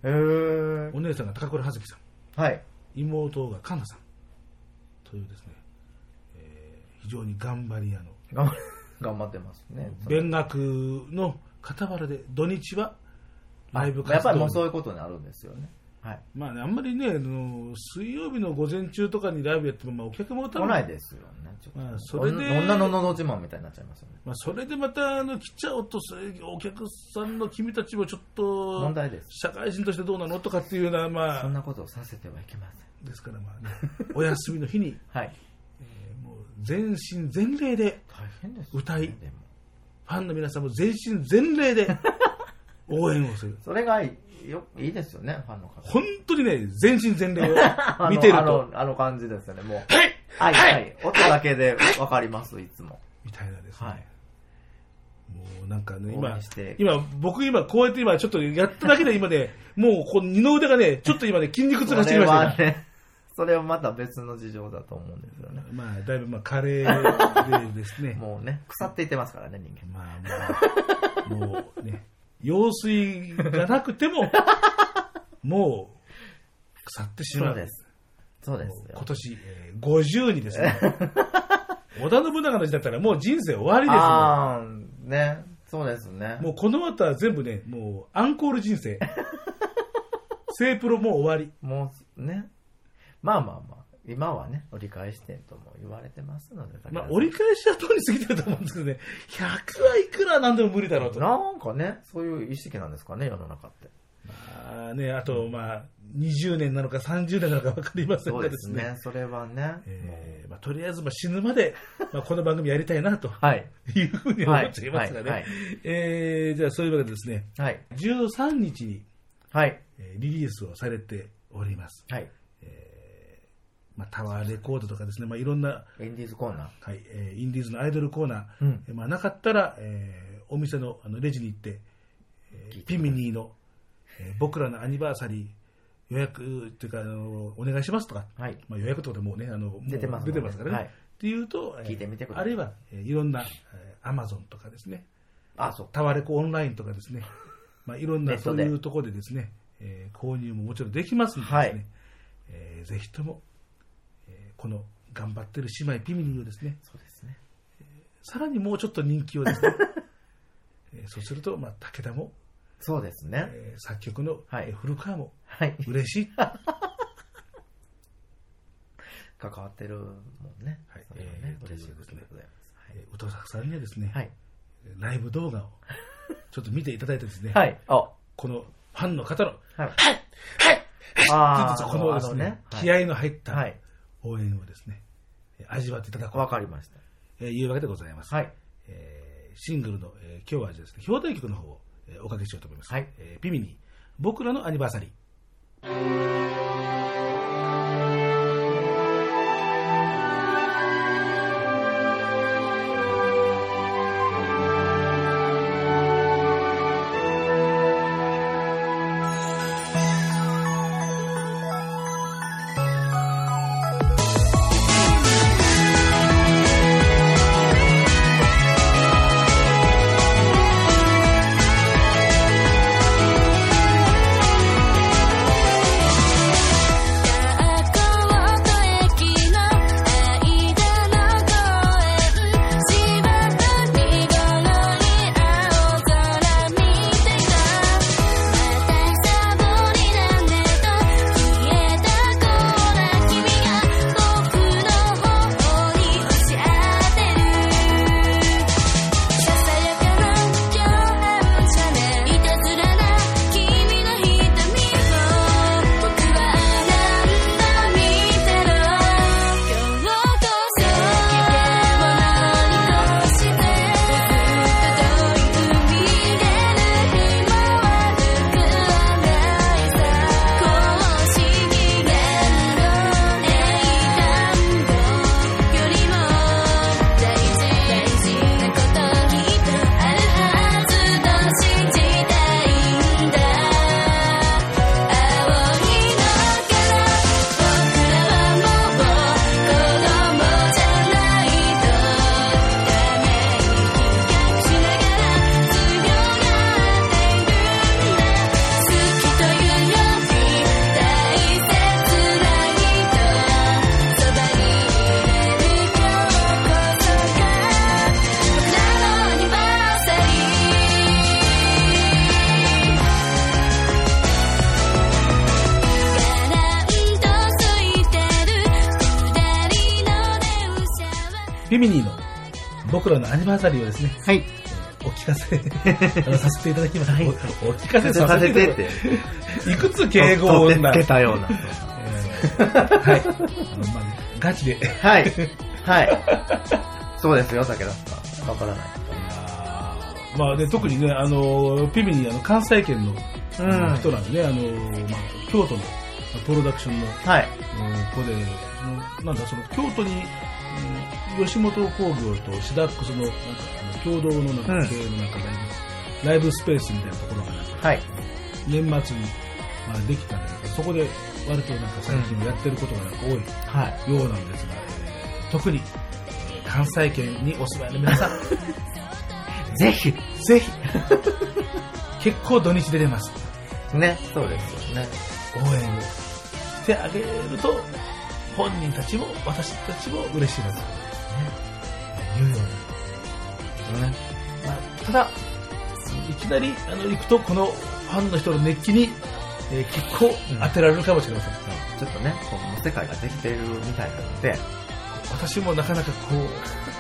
へー。 お姉さんが高倉葉月さん、 はい。 妹が神田さんというですね、えー非常に頑張り屋の頑張頑張ってますね。 勉学の傍らで土日はライブ活動。 やっぱりもうそういうことになるんですよね。はい。 まあね、あんまりね、あの水曜日の午前中とかにライブやっても、まあ、お客も多分来ないですよね。ちょっとまあそれで女ののど自慢みたいになっちゃいますよね。 まあ、それでまたあの来ちゃうと、それお客さんの君たちもちょっと問題です。 社会人としてどうなのとかっていうような、まあ、 そんなことをさせてはいけません。 ですからまあ、ね、お休みの日に、 はい。 えーもう全身全霊で大変ですよね、 歌い、 でもファンの皆さんも全身全霊で応援をする。 それがいいよいいですよね、ファンの方。 本当にね、全身全霊を見てると。 あの、あの感じですよね、もう。 はいはい、はい。音だけでわかります、いつも。 みたいなですね。 はい。 もうなんかね、 応今援して、 今、僕今こうやって今ちょっとやっただけで今ね、もうこの二の腕がね、ちょっと今ね、筋肉痛がしてきましたね。 それはね、それはまた別の事情だと思うんですよね。 まあ、だいぶまあ、カレーでですね。 もうね、腐っていってますからね、人間。 まあ、もう、もうね、用水がなくても、もう、腐ってしまう。 そうです。そうですよ。 今年、えー、ごじゅうにですね。織田信長の時だったらもう人生終わりですね。 ああ、ね。そうですね。 もうこの後は全部ね、もうアンコール人生。セープロもう終わり。 もうね。まあまあまあ、今はね、折り返し点とも言われてますので。 まあ折り返しは通り過ぎてると思うんですけどね、ひゃくはいくらなんでも無理だろうと。 なんかね、そういう意識なんですかね、世の中って。 まあね、あとまあ、にじゅうねんなのかさんじゅうねんなのか分かりませんがですね。 そうですね、それはね。 えーまあ、とりあえずまあ死ぬまで、まあ、この番組やりたいなとはい。 いうふうに思っちゃいますがね。 はいはいはいえーじゃあそういうわけでですね、 はい。 じゅうさんにちに、 はい。 えーリリースをされております。 はい。 まあ、タワーレコードとかですね、まあ、いろんな、 インディーズコーナー。 はいえーインディーズのアイドルコーナー、 うんえーまあ、なかったら、えーお店のあのレジに行って、えーピミニーの、えー僕らのアニバーサリー予約っていうかあのお願いしますとか、 はい。 まあ、予約とかでもうねあのもう出てます出てますからね、 はいっていうと、えー聞いてみてくださいあるいは、えーいろんな、えー、アマゾンとかですね、 あ、そう。 タワレコオンラインとかですね、まあ、いろんなそうネットでいうところでですね、えー購入ももちろんできますのでですね、 はいえーぜひとも、えーこの頑張ってる姉妹ピミニーをですね、 そうですね。 さらにもうちょっと人気をですね、えーそうすると、まあ、武田も、 そうですね。 えー作曲の、 はいえー古川もはい。 嬉しい。 関わってるもんね。 はいそれはねえ、ー嬉しいということでことでございます。 えー宇藤作さんにはですね、 はい。 ライブ動画をちょっと見ていただいてですね、 はい。あ、 このファンの方の、 はい。 ああーこのですね、 あのね気合の入ったはい。 応援をですね、えー味わっていただこうわかりました。 というわけでございます。 はい。 えーシングルの、えー今日はですね、表題曲の方を、えーおかけしようと思います。 はいえーピミニー、僕らのアニバーサリー。 フェミニーの僕らのアニバーサリーをですね、 はい。 お聞かせあのさせていただきます。 はいおお聞かせさせていただきます。いくつ敬語を取ってつけたような。 えーはい。あのまあね、ガチで。 はい。はい。そうですよ、武田さん。わからない。 まあね、特にね、あの、ピミにあの関西圏の、 うん人なんでね、あの、まあ、京都のプロダクションの、 はい。 ここで、そのなんだ、その京都に、うん、吉本興業とシダックスの、なんか、あの共同のなんか、 うん経営のなんかライブ、ライブスペースみたいなところがなんか、 はい。 年末に、まあ、できたんだけど、そこで割となんか最近やってることがなんか多いはい。 ようなんですが、えー特に、えー関西圏にお住まいの皆さん、 ぜひ。 ぜひ、結構土日で出ます。 ね。そうですよね。 応援をしてあげると、本人たちも私たちも嬉しいなと、ね、いうような。ね。まあ、ただ、いきなりあの行くと、このファンの人の熱気に、えー結構当てられるかもしれません。 ちょっとね、この世界ができているみたいなので、 私もなかなかこう、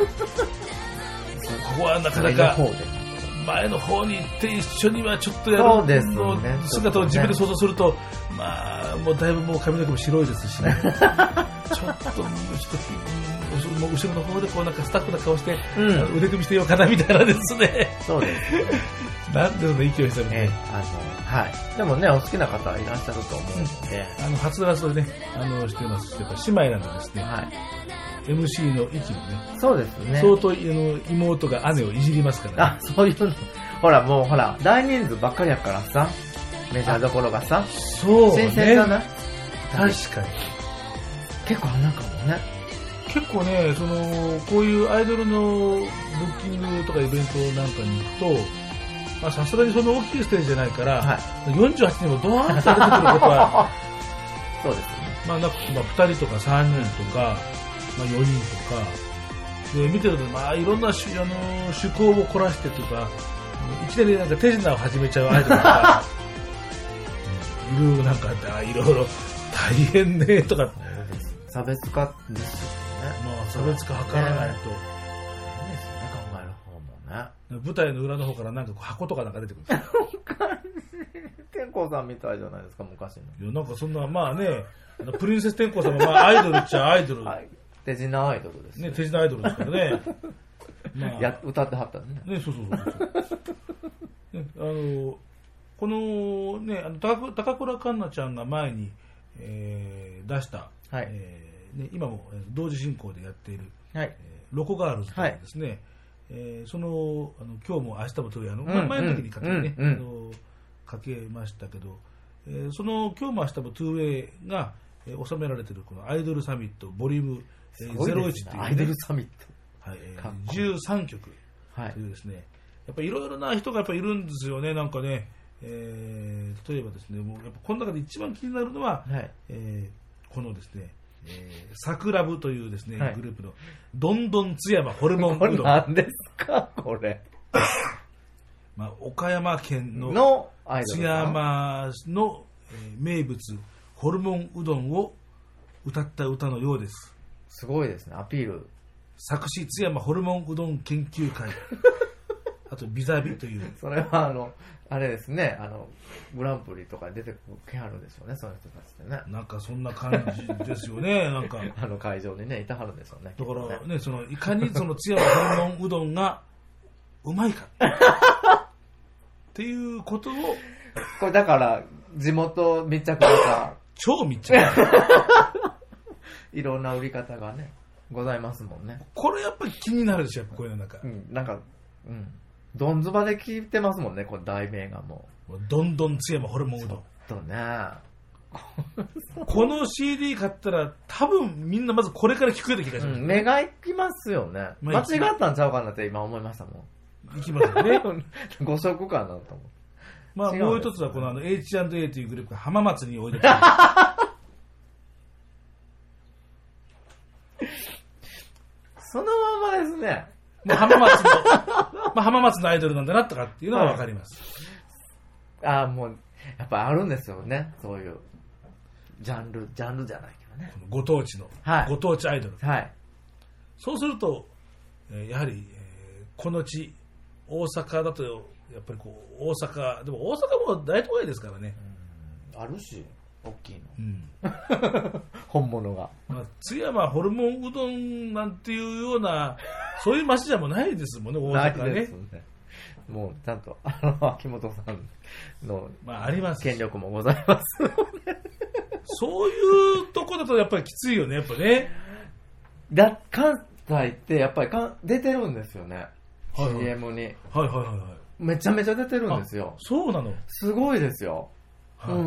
ここはなかなか上の方で。 前の方に行って一緒にはちょっとやるそうですねの姿を自分で想像すると、まあ、もうだいぶもう髪の毛も白いですし、ね、ちょっと、ちょっともう後ろの方でこうなんかスタッフな顔して、 うん腕組みしてようかなみたいなですね。 そうですね。 なんでその勢いしたのえね。 あの、はい。でもね、お好きな方いらっしゃると思うので、 あの、初ラスでね、あの、してますし、やっぱ姉妹なんでですね、 はい。 エムシー の域もね、 そうですね。 相当あの妹が姉をいじりますからね。 あ、そういうの。ほら、もうほら、大人数ばっかりやからさ、メジャーどころがさ、 そうね。 新鮮だな。 確かに。 結構なんかもね。 結構ね、その、こういうアイドルのブッキングとかイベントなんかに行くと、まあさすがにその大きいステージじゃないから、 はいよんじゅうはちにんもドワーンと出てくることは、 そうですね。 まあなんか、まあ、ふたりとかさんにんとか、まあよにんとか、で、見てると、まあいろんなしあの趣向を凝らしてとか、いきなりなんか手品を始めちゃうアイドルとか、いろいろなんかあって、あいろいろ大変ね、とか、 差別化ですよね。 まあ差別化図らないと。 大変ですよね、考える方もね。 舞台の裏の方からなんかこう箱とかなんか出てくるんですよ。 天功さんみたいじゃないですか、昔の。 いやなんかそんな、まあね、あのプリンセス天功さんもまあアイドルっちゃアイドル、 はい。手品アイドルですね、 ね。 手品アイドルですからね。まあ、 や、歌ってはったね。 ね、そうそうそうそう、ね。あの、このね、あの高高倉環奈ちゃんが前に、えー出した、 はいえーね、今もえー同時進行でやっている、 はい。 えーロコガールズというですね、えーそのあの今日も明日もというあの、まうん前の時にかけてね、 うんうんあのかけましたけど、えーその今日も明日もトゥーウェイが、えー収められているこのアイドルサミットボリューム、えーすごいゼロいちですね。 という、ね、 アイドルサミッはいえーかっこいいじゅうさんきょくト。はいと。いうですね、やっぱりいろいろな人がやっぱいるんですよね、なんかね、えー例えばですね、もうやっぱこの中で一番気になるのは、 はい。 えーこのですね、えー、サクラブというですね、 はいグループのどんどん津山ホルモンこれうどん、 何ですかこれ。 まあ、岡山県ののアイド津ルさん。 山の、えー名物ホルモンうどんを歌った歌のようです。 すごいですね、アピール。 作詞津山ホルモンうどん研究会あとビザビというそれはあの、あれですね、あの、グランプリとかに出てけはるんでしょうね、その人たちってね。 なんかそんな感じですよね。なんかあの会場にね、いたはるんでしょうね。 だからきっとね、そのいかにその津山ホルモンうどんがうまいかっていうことをこれだから、地元密着型、 超密着。 いろんな売り方がね、ございますもんね。 これやっぱり気になるでしょ、やっぱこういうのなんかう。ん、なんか、うん。どんずばで聞いてますもんね、この題名がももうどんどん津山ホルモンうどん。 う。とね。 この シーディー 買ったら多分みんなまずこれから聞くような気がします、 うん、目が行きますよね。 まあ間違ったんちゃうかなって今思いましたもいきますよね。 ん。ご色かなと思って。 まあ違うんですもう一つはこのあの エイチアンドエー というグループが浜松においでてそのままですね。 もう浜松の、まあ、浜松のアイドルなんだなとかっていうのがわかります。 ああ、もう、やっぱあるんですよね。そういう、ジャンル、ジャンルじゃないけどね。 このご当地の、 はいご当地アイドル。 はい。 そうすると、 えー、やはり、えー、この地大阪だとやっぱりこう大阪でも大阪も大都会ですからね、 うん、あるし大きいの、 うん、 本物が、 まあ、津山ホルモンうどんなんていうようなそういう街じゃもないですもんね大阪 ね, ねもうちゃんとあの秋元さんの権力もございます、まあ、 そういうとこだとやっぱりきついよねやっぱねだ関西ってやっぱりか出てるんですよね、はいはい、シーエム に、 はいはいはいはい、 めちゃめちゃ出てるんですよ。 そうなのすごいですよ、 はい、 うん、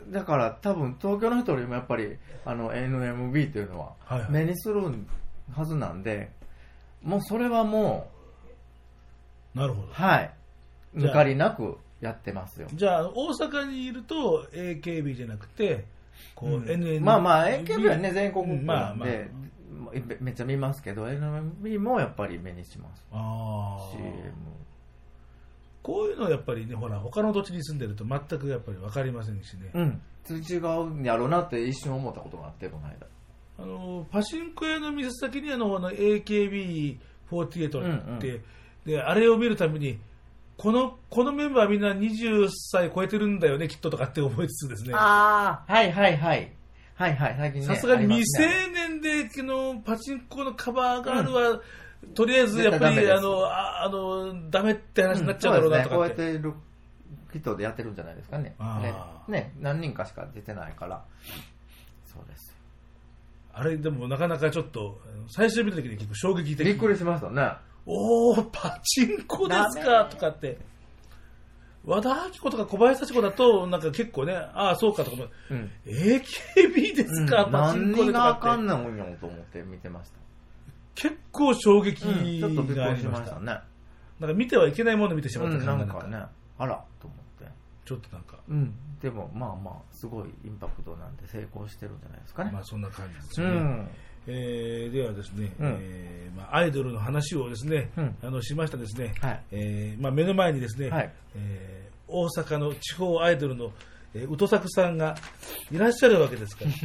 だから多分東京の人よりもやっぱりあの エヌエムビー というのは目にするはずなんで、はいはい、もうそれはもうなるほど、 はい、抜かりなくやってますよ。 じゃあ大阪にいると エーケービー じゃなくてこう、うん、エヌエムビーまあまあ エーケービー はね全国区なんで、 まあまあ、 めっちゃ見ますけど エヌエムビー もやっぱり目にします。 あシーエムこういうのはやっぱりねほら他の土地に住んでると全くやっぱり分かりませんしね、 うん、違うんやろうなって一瞬思ったことがあってこの間あのパチンコ屋の店先にあの エーケービーフォーティーエイト って、うんうん、であれを見るためにこのこのメンバーみんなはたちさい超えてるんだよねきっととかって思いつつですね、 ああはいはいはいはいはい最近ねさすがに未成年でのパチンコのカバーガールは、うん、とりあえずやっぱりあのああのダメって話になっちゃうだろうなとかって、 うん、そうですね、超えてる人でやってるんじゃないですか ね, ね, ね何人かしか出てないからそうです。 あれでもなかなかちょっと最初見た時に結構衝撃的、 びっくりしましたね。 おーパチンコですかとかって和田アキ子とか小林幸子だとなんか結構ねああそうかとか、うん、エーケービー ですか、うん、 パチンコでとかって何があかんなもんよと思って見てました。 結構衝撃がありました、 うん、ちょっとびっくりしましたね。 なんか見てはいけないものを見てしまった感じ、 うん、なんかねあらと思ってちょっとなんか、 うん、でもまあまあすごいインパクトなんで成功してるんじゃないですかね。 まあそんな感じですね、 うんえー、ではですね、 うんえーまあ、アイドルの話をですね、 うん、 あのしましたですね、 はいえーまあ、目の前にですね、 はいえー、大阪の地方アイドルの、えー、宇都作さんがいらっしゃるわけですから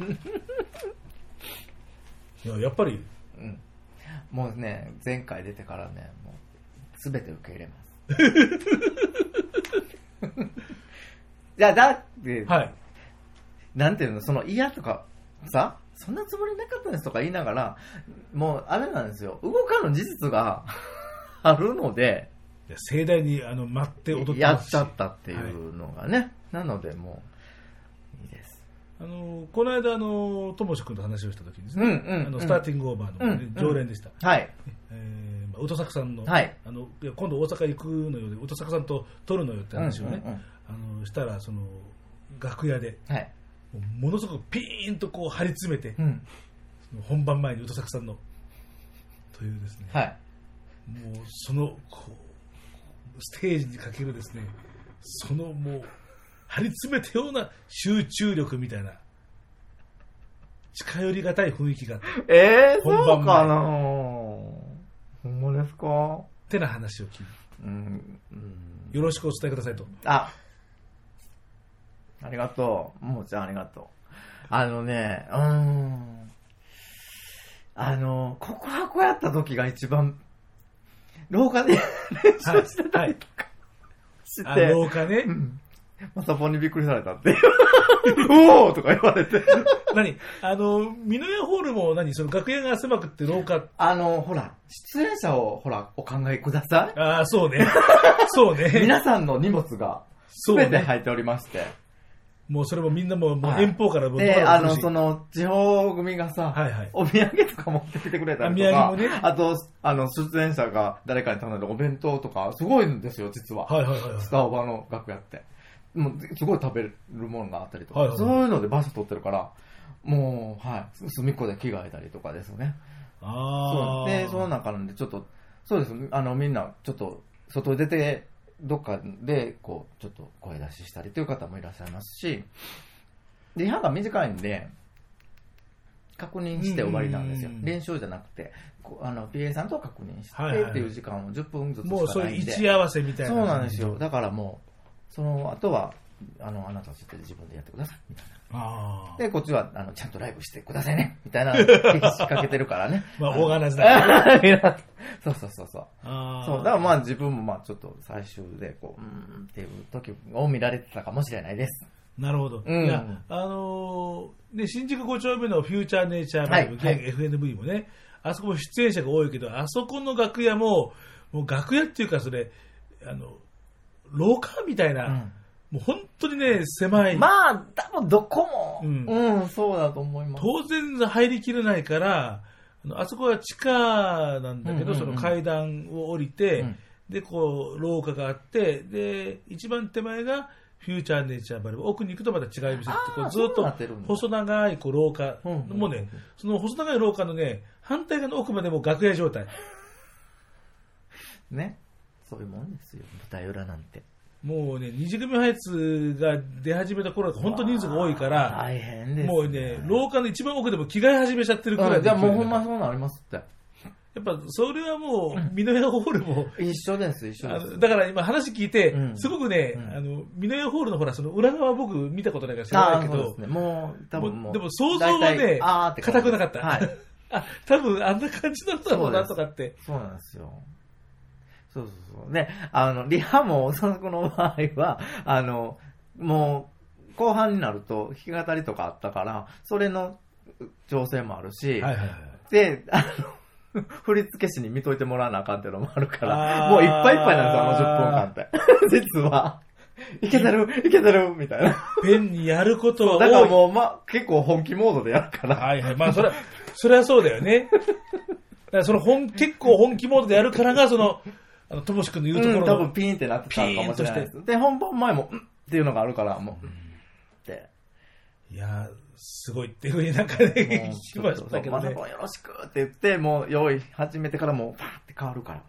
いや、やっぱり、 うん、もうね前回出てからねもう全て受け入れますいやだって、 はい、 なんていうのその嫌とかさそんなつもりなかったですとか言いながらもうあれなんですよ動かぬ事実があるのでいや盛大にあの待って踊ってますしやっちゃったっていうのがね、はい、なのでもういいです。 あのこの間あのともし君と話をした時にですね、 うんうんうん、 あのスターティングオーバーの、ねうんうん、 常連でした、 はいえーまあ、宇都作さんの、 はい、 あのいや今度大阪行くのよで宇都作さんと撮るのよって話をね、 うんうんうん、 あのしたらその楽屋で、 はい、 ものすごくピーンとこう張り詰めて、 うん、 その本番前に宇都作さんのというですね、 はい、 もうそのこうステージにかけるですねそのもう張り詰めたような集中力みたいな近寄りがたい雰囲気があって、 えー、本番前そうかなほんまですかってな話を聞いて、 うんうん、 よろしくお伝えくださいと。 あありがとう。もうちゃんありがとう。あのね、うーん。あの、告白やった時が一番、廊下で練習してたりとかして。 はいはい、あ、廊下ね。 うん。まさぽんにびっくりされたって。おーとか言われて。 何あの、美濃屋ホールも何その楽屋が狭くって廊下。 あの、ほら、出演者を、ほら、お考えください。 ああ、そうね。そうね。 皆さんの荷物が、すべて入っておりまして。 もうそれもみんなもう遠方から僕らで、あの、その、地方組がさ、 はいはい、 お土産とか持ってきてくれたりとか、 お土産もね、 あと、あの、出演者が誰かに頼んでお弁当とか、すごいんですよ、実は。 はいはいはいはい、 スタオバの楽屋って。もう、すごい食べるものがあったりとか、 はいはいはい、 そういうので場所取ってるから、もう、はい、隅っこで着替えたりとかですよね。 あそう。で、その中なんで、ちょっと、そうです、あの、みんな、ちょっと、外に出て、どっかで、こう、ちょっと声出ししたりという方もいらっしゃいますし、リハが短いんで、確認して終わりなんですよ。練習じゃなくて、あの、ピーエー さんと確認してっていう時間をじゅっぷんずつしかないんで。 もうそういう位置合わせみたいな。 そうなんですよ。だからもう、その後は、 あの、あなたは絶対自分でやってください、みたいな。 あで、こっちは、あの、ちゃんとライブしてくださいね、みたいな、仕掛けてるからね。 まあ、オーガナイズだけど。 そうそうそうそう。 あそう、だからまあ自分もまあちょっと最終で、こう、うーんっていう時を見られてたかもしれないです。 なるほど。 うんいや、あのーね、新宿ご丁目のフューチャーネイチャーライブ、 はいはいエフエヌブイ もね、あそこも出演者が多いけど、あそこの楽屋も、もう楽屋っていうか、それ、あの、廊下みたいな、 うんもう本当にね、狭い。 まあ、多分どこも、 ううんん、そうだと思います。 当然入りきれないから、あのあそこは地下なんだけど、 うんうんうんその階段を降りて、 うんで、こう、廊下があって、で、一番手前がフューチャーネイチャーバル。奥に行くとまた違う店って、こあーうずっそうなとってるんだ細長いこう廊下、 うんうんうんもうね、その細長い廊下のね、反対側の奥までもう楽屋状態。 ね。そういうもんですよ、舞台裏なんて。 もうね、二次組ハイツが出始めた頃が本当に人数が多いから、 大変です、ね。 もうね、廊下の一番奥でも着替え始めちゃってるくらいうん、じゃあもうほ勢いでんまそうなりますって。 やっぱそれはもう、美濃屋ホールも、 一緒です、一緒です。 あのだから今話聞いて、 うんすごくね、 うんあの、美濃屋ホールのほら、その裏側僕見たことないから知らないけどあーそう、ですね。もう、多分もう。 もうでも想像は大ね体あーって感じ硬くなかったはい。 あ、多分あんな感じだったろうなそうですとかって。 そうなんですよ。そうそうそう。で、あの、リハも、その子の場合は、あの、もう、後半になると弾き語りとかあったから、それの調整もあるし、 はいはいはい。 で、あの、振付師に見といてもらわなあかんっていうのもあるから、 あーもういっぱいいっぱいなんですよ、あのじゅっぷんかんって。実は。いけてる、いけてる、みたいな。 ペンにやることは多い。 だからもう、ま、結構本気モードでやるから。 はいはい。まあ、それは、それはそうだよね。だからその本、結構本気モードでやるからが、その、あの、ともしくんの言うとこうん、 ろの、 多分ピーンってなってたのかもしれないでピーす。で、本番前も、うんっていうのがあるから、もう、うんって。 いやー、すごいっていうふうになんかね、聞もうきましたけどねまさ。かよろしくって言って、もう用意始めてからもう、パーって変わるから。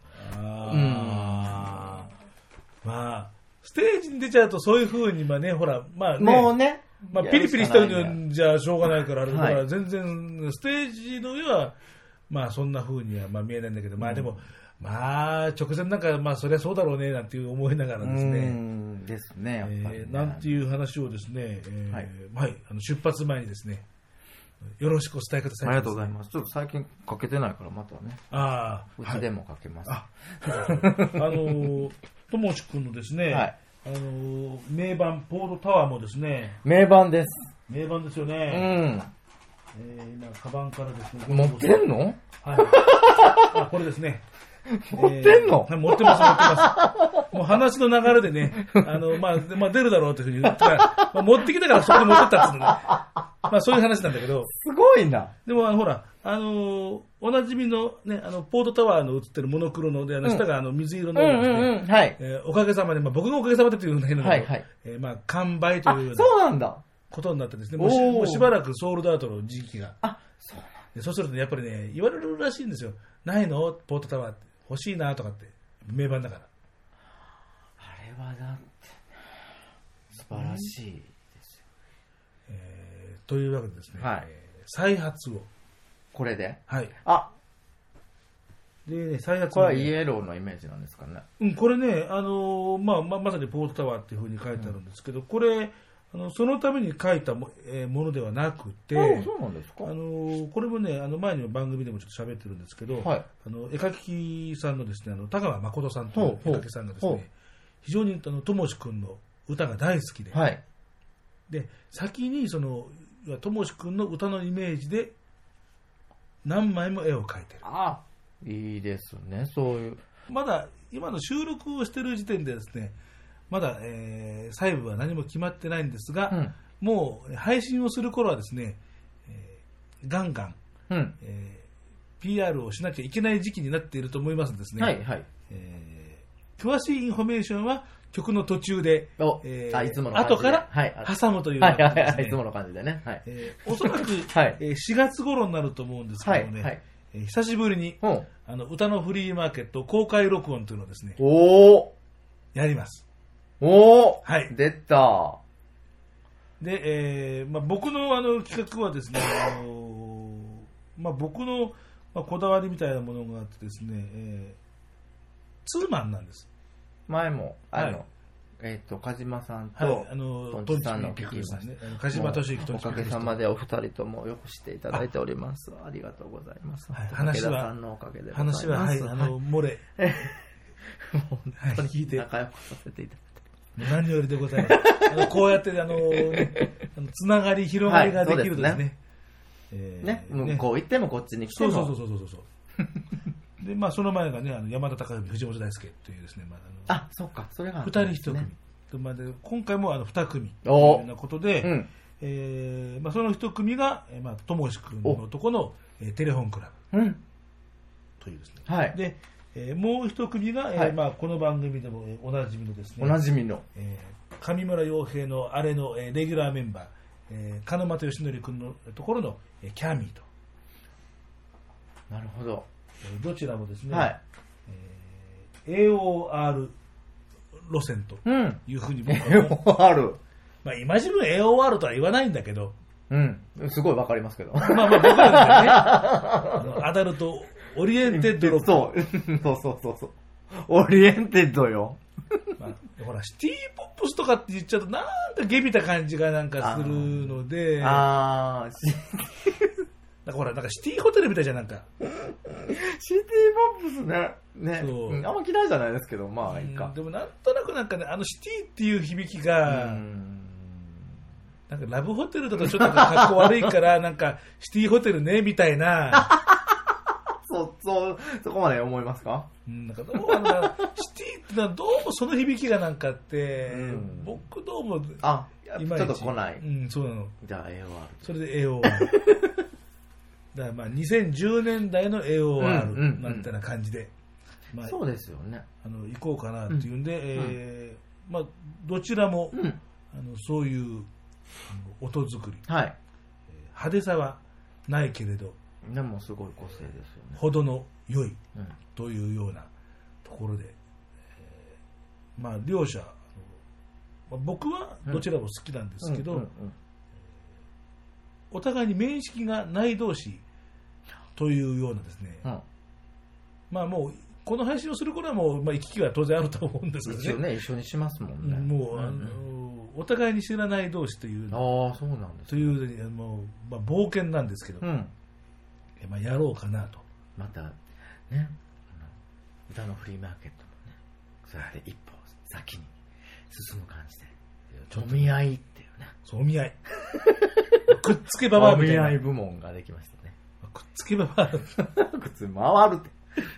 あーまあ、ステージに出ちゃうとそういうふうに、まあね、ほら、まあね、 もうね。 まあ、ピリピリしてるやしかないねのじゃしょうがないから、あれだからはい全然、ステージの上は、まあそんな風にはまあ見えないんだけど、まあでも、まあ直前なんか、まあそりゃそうだろうね、なんていう思いながらですうね、 んですね、やっぱりね、 えーなんていう話をですね、えーはいはい、あの出発前にですね、よろしくお伝えください。 ありがとうございます。ちょっと最近かけてないから、またね。 ああ、 うちでもかけます。 あ、あのー、ともしくんのですね、 はいあのー、名盤ポートタワーもですね、 名盤です。 名盤ですようね。 ん。 えー、今、カバンからですね、 持ってんのはい。あ、これですね。 持ってんのえーはい持ってます、持ってます。もう話の流れでね、あの、まあ、まあ、出るだろうというふうに言ったら、まあ、持ってきたからそこで持ってったっつうのね。まあ、そういう話なんだけど、 すごいな。 でも、あの、ほら、あのーおなじみのね、あの、ポートタワーの映ってるモノクロので、あの、 うん下があの、水色うのですね、 んうんうん。はい。 えーおかげさまで、まあ、僕がおかげさまでというのは変なんだけど、 はいはいえーまあ、完売とあいうよう、なそうなんだ。 ことになってですね、もうしおーもうしばらくソールドアウトの時期が。 あ、そうなんだ。 でそうするとね、やっぱりね、言われるらしいんですよ。ないのポートタワーって。欲しいなとかって。名盤だから。 あれはだって、素晴らしいですよ。 えーというわけでですね、 はいえー再発を。 これではい。 あ、 で、ね、再発これはねイエローのイメージなんですかね。 うん、これね、あのーまあ、ままさにポートタワーっていうふうに書いてあるんですけど、これ、あのそのために書いたも,、えーものではなくて、 あ、そうなんですか。 あのーこれもね、あの前にも番組でもちょっと喋ってるんですけど、 はいあの絵描きさんのですね、あの田川誠さんというほうほう絵描きさんがですほうね、非常にあのともしくんの歌が大好きで、 はい。 で先にそのともしくんの歌のイメージで何枚も絵を描いてる。 あ、いいですね、そういう。 まだ今の収録をしている時点でですね、まだ、えー細部は何も決まってないんですが、 うん。 もう配信をする頃はですね、えーガンガン、 うん。 えー ピーアール をしなきゃいけない時期になっていると思いますんですね。 はい、はい。 えー詳しいインフォメーションは曲の途中で、 お、 えーあ、いつもの感じで。 後からはい。あ挟むというはい、はい、 ですねはい。いつもの感じでね。はい。 えーおそらく、 はいえーしがつ頃になると思うんですけどもね、 はいはいえー久しぶりにうん。 あの歌のフリーマーケット公開録音というのをですね、 おー。 やります。 おー。 はい出た。 で、えーまあ、僕のあの企画はですね、あのーまあ、僕の、まあ、こだわりみたいなものがあってですね、えーツーマンなんです。 前も、あの、 はいえっ、ー、と、鹿島さんと、 はい、あの、 トンチさんのトンチ聞きました。 ね、鹿島俊之、トンチおかげさまでお二人ともよくしていただいております。あ, ありがとうございます。 はい、話は、 さんのおかげでございます。 話は、はい、あの、漏れ。 本当に聞いて仲良くさせていただいて。 何よりでございます。あのこうやって、あの、ね、つながり、広がりができるとですね。 えー、ね、向こう行ってもこっちに来ても。 そうそうそうそうそう。で、まあ、その前がね、あの山田孝文、藤本大輔というですね、まあ、 あ, あそっか、それが、 ね。二人一組。まあ、で今回もあの二組というようなことで、うん、えーまあ、その一組が、まあ、友志君のとこの、えー、テレフォンクラブ、うん、というですね。はい。で、えー、もう一組が、はい、えーまあ、この番組でも、えー、おなじみのですね。 おなじみの。 えー、上村洋平のあれの、えー、レギュラーメンバー、えー、鹿俣義則君のところの、えー、キャミーと。 なるほど。 えー、どちらもですね、はい、えー、エーオーアール 路線というふうに僕は、 うん、エーオーアール、 まあ、今自分 エーオーアール とは言わないんだけど、 うん、すごいわかりますけど、 まあまあ僕らだねあのアダルトオリエンテッドのそうそうそうそうオリエンテッドよ、 まあ、ほらシティポップスとかって言っちゃうとなんかゲビた感じがなんかするので、ああなんかほらなんかシティホテルみたいじゃん、なんかシティポップスねね、うん、あんま嫌いじゃないですけど、まあいいか。 でもなんとなくなんかね、あのシティっていう響きが、うんなんかラブホテルだとちょっと格好悪いからなんかシティホテルねみたいなそうそうそこまで思いますか？ うん、なんかどうあのシティってのはどうもその響きがなんかあって、うん、僕どうもあちょっと来ない。 うんそうなの。 じゃあ エーオーアール。 それで エーオーアール。だからまあにせんじゅうねんだいの エーオーアール なんてな感じで、 まあ、そうですよね。あの行こうかなっていうんで、うんえーまあ、どちらも、うん、あのそういう音作り、はい、派手さはないけれどでもすごい個性ですよね。 ほどの良いというようなところで、えーまあ、両者まあ、僕はどちらも好きなんですけど、うんうんうんうん、お互いに面識がない同士というようなですね、うん、まあもうこの配信をする頃はもう、まあ、行き来は当然あると思うんですけどね。 一応ね一緒にしますもんね。 もう、うんうん、あのお互いに知らない同士というああそうなんです、ね、 というもう、まあ、冒険なんですけど、うんまあ、やろうかなと。 またね歌のフリーマーケットもねそうやって一歩先に進む感じでお見合いっていうね。 そうお見合いくっつけばばみたいなお見合い部門ができましたね。 くっつけばば靴回るって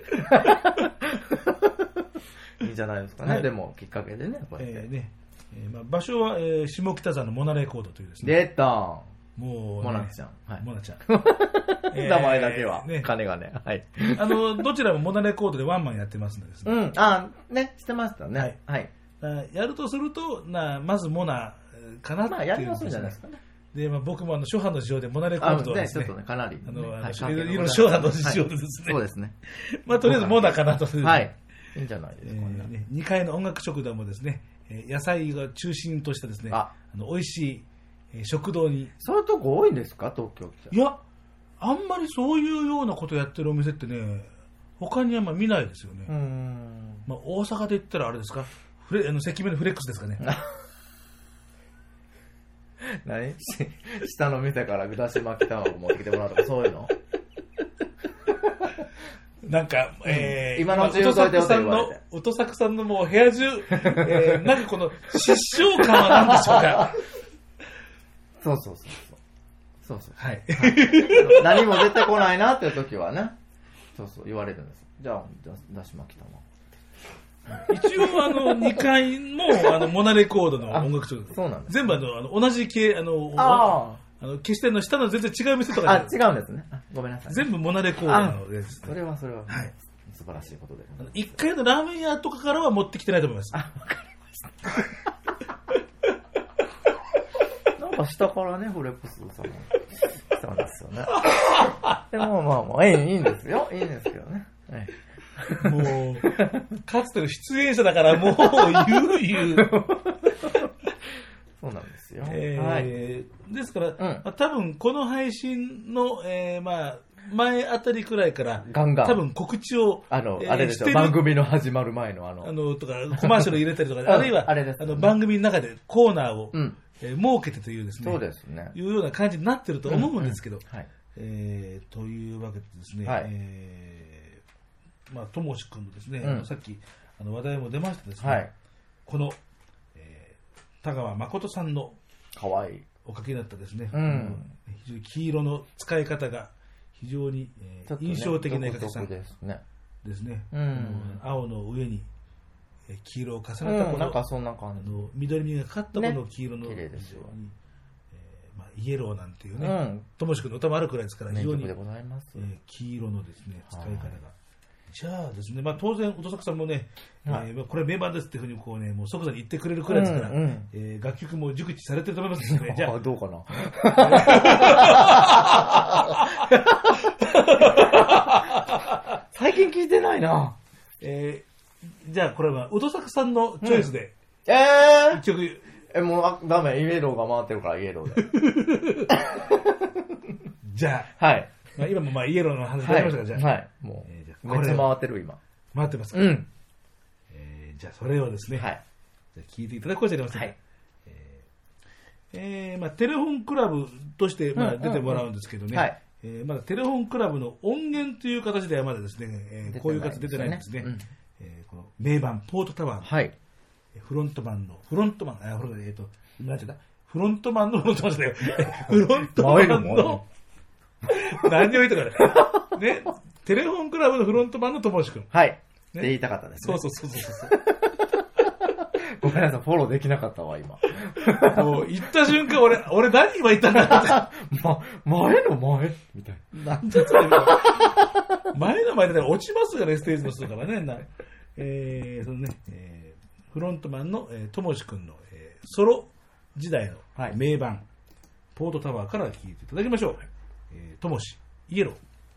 いいんじゃないですかね、はい、でもきっかけでねこうやって、えーねえーまあ、場所は、えー、下北沢のモナレコードというですね。 出たもう、ね、 モナちゃん、 はい、モナちゃん名前だけは、ね、金がね、はい、 あのどちらもモナレコードでワンマンやってますのでですね。 うんあねしてましたね。はい、 はい、やるとするとなまずモナかなっていう、ね、まあやりますんじゃないですかね。 でまあ、僕もあの初版の事情でモナレコードはですね、 ちょっとねかなり、ね、 あの、はい、いろいろ初版の事情でですね、 はい、そうですね。 まあとりあえずモナかなと、 はい、いいんじゃないですか、 えーね。にかいの音楽食堂もですね、野菜が中心としたですね、ああの美味しい食堂に。 そういうとこ多いんですか東京？ いやあんまりそういうようなことやってるお店ってね他にあんま見ないですよね。うーん、まあ、大阪で言ったらあれですかフレあの関目のフレックスですかね。 何下の店から具だし巻き卵持ってきてもらうとかそういうのなんか、えー、 今のうち言うといてよって言われて音作さんのもう部屋中、えー、なんかこの失笑感は何でしょうか。 そうそうそうそうそうそう、 はい、 はい、何も出てこないなっていう時はねそうそう言われるんです。じゃあだし巻き卵一応あのにかいもあのモナレコードの音楽長そうなんです。 全部あのあの同じ系あのああの決しての下の全然違う店とかあ違うんですね。ごめんなさい。 全部モナレコードなので、ね、 それはそれは、はい、素晴らしいことで。 いっかいのラーメン屋とかからは持ってきてないと思います。 あわかりました。なんか下からねフレックスさんも来たんですよね。でもまあまあいいいいんですよいいんですけどね。はいもうかつての出演者だからもう言う言うそうなんですよ、 えーはい、ですから、うんまあ、多分この配信の、えーまあ、 前あたりくらいから、 ガンガン。 多分告知を、 あの、 えー、 あれですよ、番組の始まる前のあの、 あの、とか、コマーシャル入れたりとか、あるいは、 あれです、 あの、番組の中でコーナーを、 うんえー、設けてというですね、 そうですね。 いうような感じになってると思うんですけど、 うんうん、はい。 えー、というわけでですね、はい、えー、まあ、ともしくんのですね、うん、あのさっき、あの、話題も出ましたですね、はい、この、えー、田川誠さんの、 かわいい。 おかけになったですね、 うん、 非常に黄色の使い方が非常に、えーね、印象的な絵描きさんですね。ですね、うん、青の上に、えー、黄色を重ねたこの、 うん、なんかそんな感じの緑みがかったこの黄色の、 ね、綺麗ですよ、 えーまあ、イエローなんていうね、ともしくんの歌もあるくらいですから、非常に、えー、黄色のですね使い方が。じゃあですね、まあ、当然、音作さんもね、はい、えー、これ名盤ですっていうふうにこう、ね、もう即座に言ってくれるくらいですから、うんうん、えー、楽曲も熟知されてると思いますので、じゃあ、 どうかな。最近聞いてないな。 えー、じゃあ、これは音作さんのチョイスで、 うん、えー、 一曲。 え、もうあダメ、イエローが回ってるからイエローで。 じゃあ、 はい。 まあ、今もまあイエローの話になりましたから、じゃあ。 はい。もう、えー、じゃめっちゃ回ってる、今。 回ってますか。 うん。 えー、じゃあ、それをですね、はい。じゃあ聞いていただこうじゃありませんか。はい。えー、えー、まあ、テレフォンクラブとして、まあ、出てもらうんですけどね。はい。えー、まだテレフォンクラブの音源という形ではまだですね、えー、こういう形出てないんですね。うん、えー、この名盤、ポートタワーの、はい。フロントマンの、フロントマン、あ、フロント、えっ、ー、と、何て言ったフロントマンのフロントマンだよ。フロントマンの、何を言ったからね。テレフォンクラブのフロントマンのともしくん。 はい。ね、って言いたかったですね。そうそうそうそう。 ごめんなさい、フォローできなかったわ、今。 もう、言った瞬間、俺、俺何今言ったんだって。 ま、前の前みたいな。なんでそれ前の前で落ちますからね、ステージの人からね。なえー、そのね、えー、フロントマンの、えー、ともしくんの、えー、ソロ時代の名盤、はい、ポートタワーから聴いていただきましょう。えー、ともし、イエロー。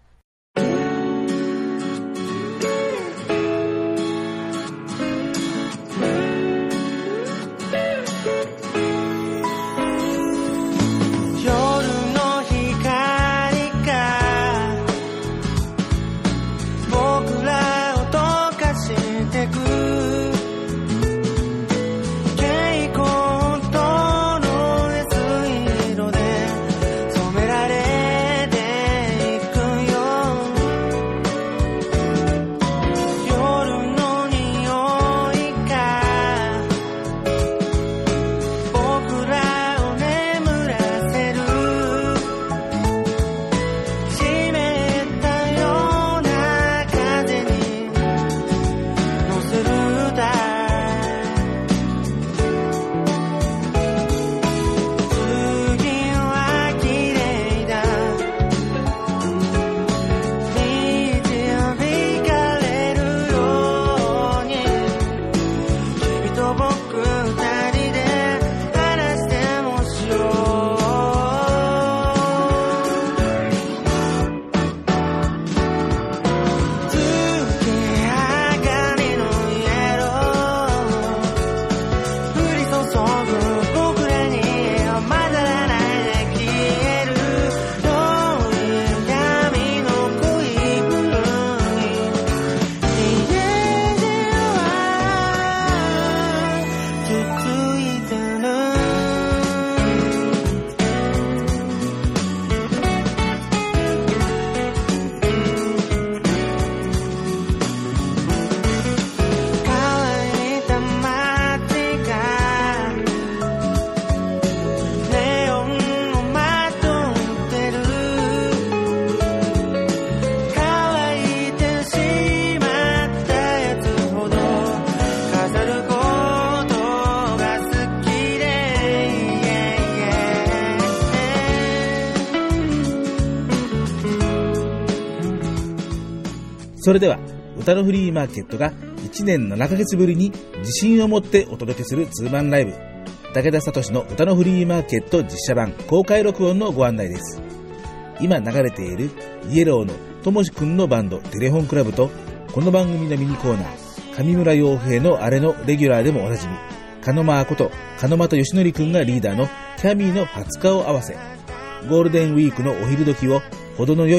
それでは歌のフリーマーケットがいちねんななかげつぶりに自信を持ってお届けするツーマンライブ、武田聡の歌のフリーマーケット実写版公開録音のご案内です。今流れているイエローのともしくんのバンドテレフォンクラブと、この番組のミニコーナー上村洋平のあれのレギュラーでもおなじみカノマーことカノマトヨシノリくんがリーダーのキャミーのはつかを合わせ、ゴールデンウィークのお昼時を程の良い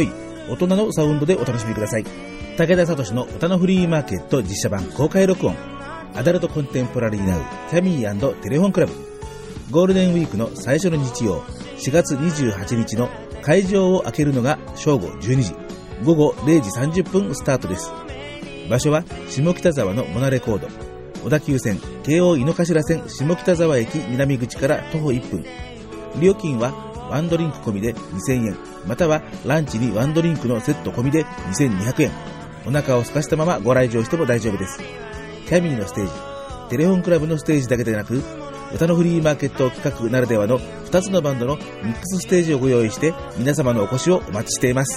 大人のサウンドでお楽しみください。武田聡の歌のフリーマーケット実写版公開録音、アダルトコンテンポラリーナウキャミー&テレフォンクラブ。ゴールデンウィークの最初の日曜しがつにじゅうはちにちの会場を開けるのが正午じゅうにじ、午後れいじさんじゅっぷんスタートです。場所は下北沢のモナレコード、小田急線京王井の頭線下北沢駅南口から徒歩いっぷん。料金はワンドリンク込みでにせんえん、またはランチにワンドリンクのセット込みでにせんにひゃくえん。お腹を空かしたままご来場しても大丈夫です。キャミーのステージ、テレフォンクラブのステージだけでなく、歌のフリーマーケット企画ならではのふたつのバンドのミックスステージをご用意して、皆様のお越しをお待ちしています。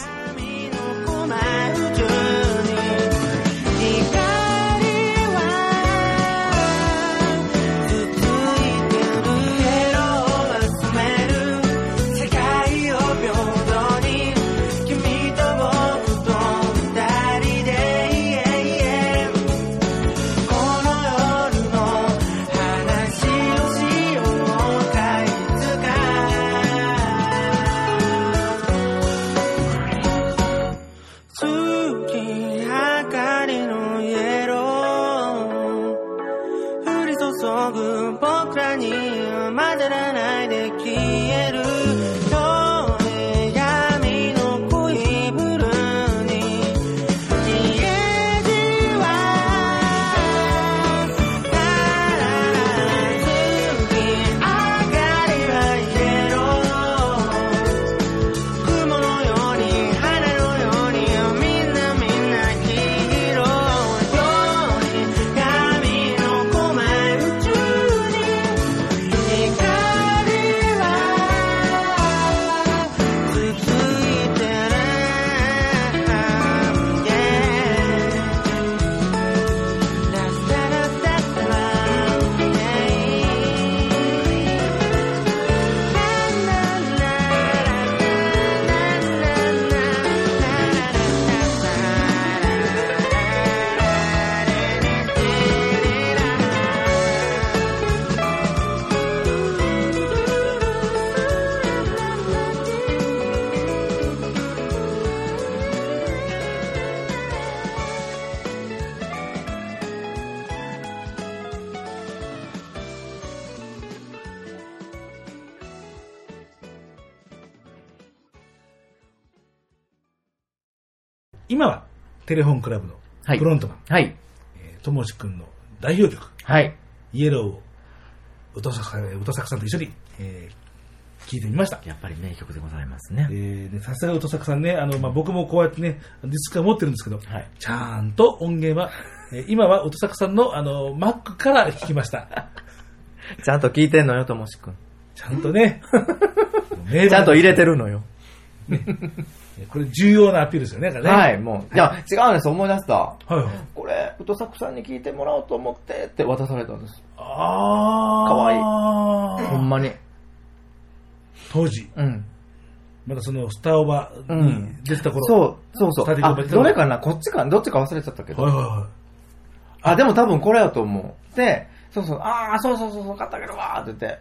今はテレフォンクラブのフロントマン、 はい、 ともしくんの代表曲、 はい、 イエローを歌作さんと一緒に、えー、聴いてみました。 やっぱり名曲でございますね。 さすが歌作さんね、あの、まあ、僕もこうやってねディスクは持ってるんですけど、はい、ちゃんと音源は、えー、今は歌作さんのあの Mac から聴きました。 ちゃんと聴いてんのよ、ともしくん。 ちゃんとねちゃんと入れてるのよ。 ね、これ重要なアピールですよね。ね、 はい、もう。いや、違うんです、思い出した。 はいはい、 これ、歌作さんに聞いてもらおうと思ってって渡されたんです。 あー。 かわいい。ほんまに。 当時。 うん。 まだその、スターオーバーに出てた頃。 うん、そう、そうそう。あ、どれかな、こっちかどっちか忘れちゃったけど。 はいはいはい。 あ、でも多分これやと思う。で、そうそう、あー、そうそうそう、買ったけどわーって言って。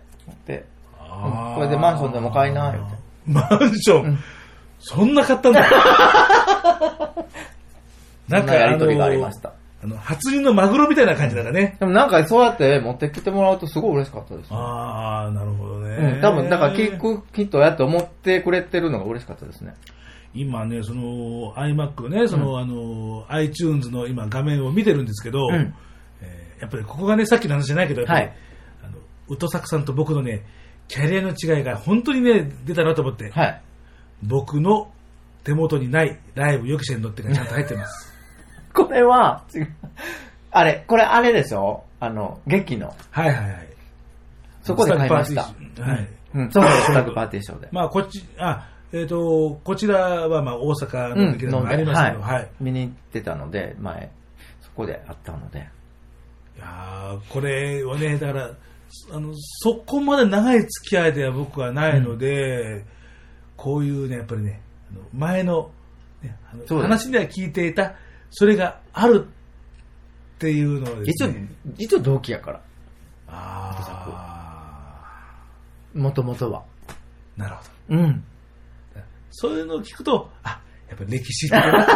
で、あー、これでマンションでも買いな、言って。 マンション、うん、そんな買ったんだ。 なんかやりとりがありました。 あの、初人のマグロみたいな感じだからね。 でもなんかそうやって持ってきてもらうとすごい嬉しかったです、ね。 ああ、なるほどね。 うん、多分、だから聞く人やって思ってくれてるのが嬉しかったですね。 今ね、その iMac ね、その、うん、あの iTunes の今画面を見てるんですけど、うん、えー、やっぱりここがね、さっきの話じゃないけど、やっぱり、はい、あの、ウトサクさんと僕のね、キャリアの違いが本当にね、出たなと思って、はい、僕の手元にないライブ予期せんのってがちゃんと入ってます。 これは、違う。あれ、これあれでしょ、あの、劇の。 はいはいはい。 そこで買いました。はい。うん、そうです、スタッグパーティーショーで。 まあ、こっち、あ、えっ、ー、と、こちらはまあ大阪の劇団がありますけど、うん、はい、はい。 見に行ってたので、前、そこであったので。 いやー、これはね、だから、あの、そこまで長い付き合いでは僕はないので、うん、こういうね、やっぱりね、前の、ね、あの話では聞いていた、それがあるっていうのをですね。 一応、一応同期やから。 ああ。もともとは。 なるほど。うん。そういうのを聞くと、あ、 やっぱ歴史的な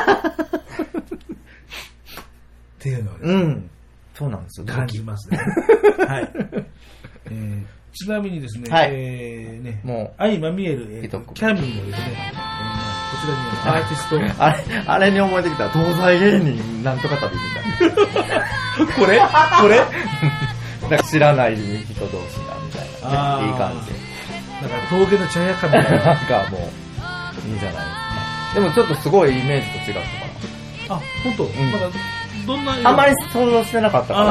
っていうのをね、 うん、そうなんですよ。 感じますね。はい。えー、ちなみにですね、 はい、 えー、ね、 もう相まみえる、えー、キャミーのですね、えー、こちらにアーティスト、 あれ、あれに思えてきた東西芸人なんとか旅みたいな。 これこれなんか知らない人同士がみたいな、ね、いい感じ。 なんか峠の茶屋かみたいな。 なんかもういいじゃないですか。でもちょっとすごいイメージと違ったかな。あ、本当。うん、まだどんなあんまり想像してなかったから、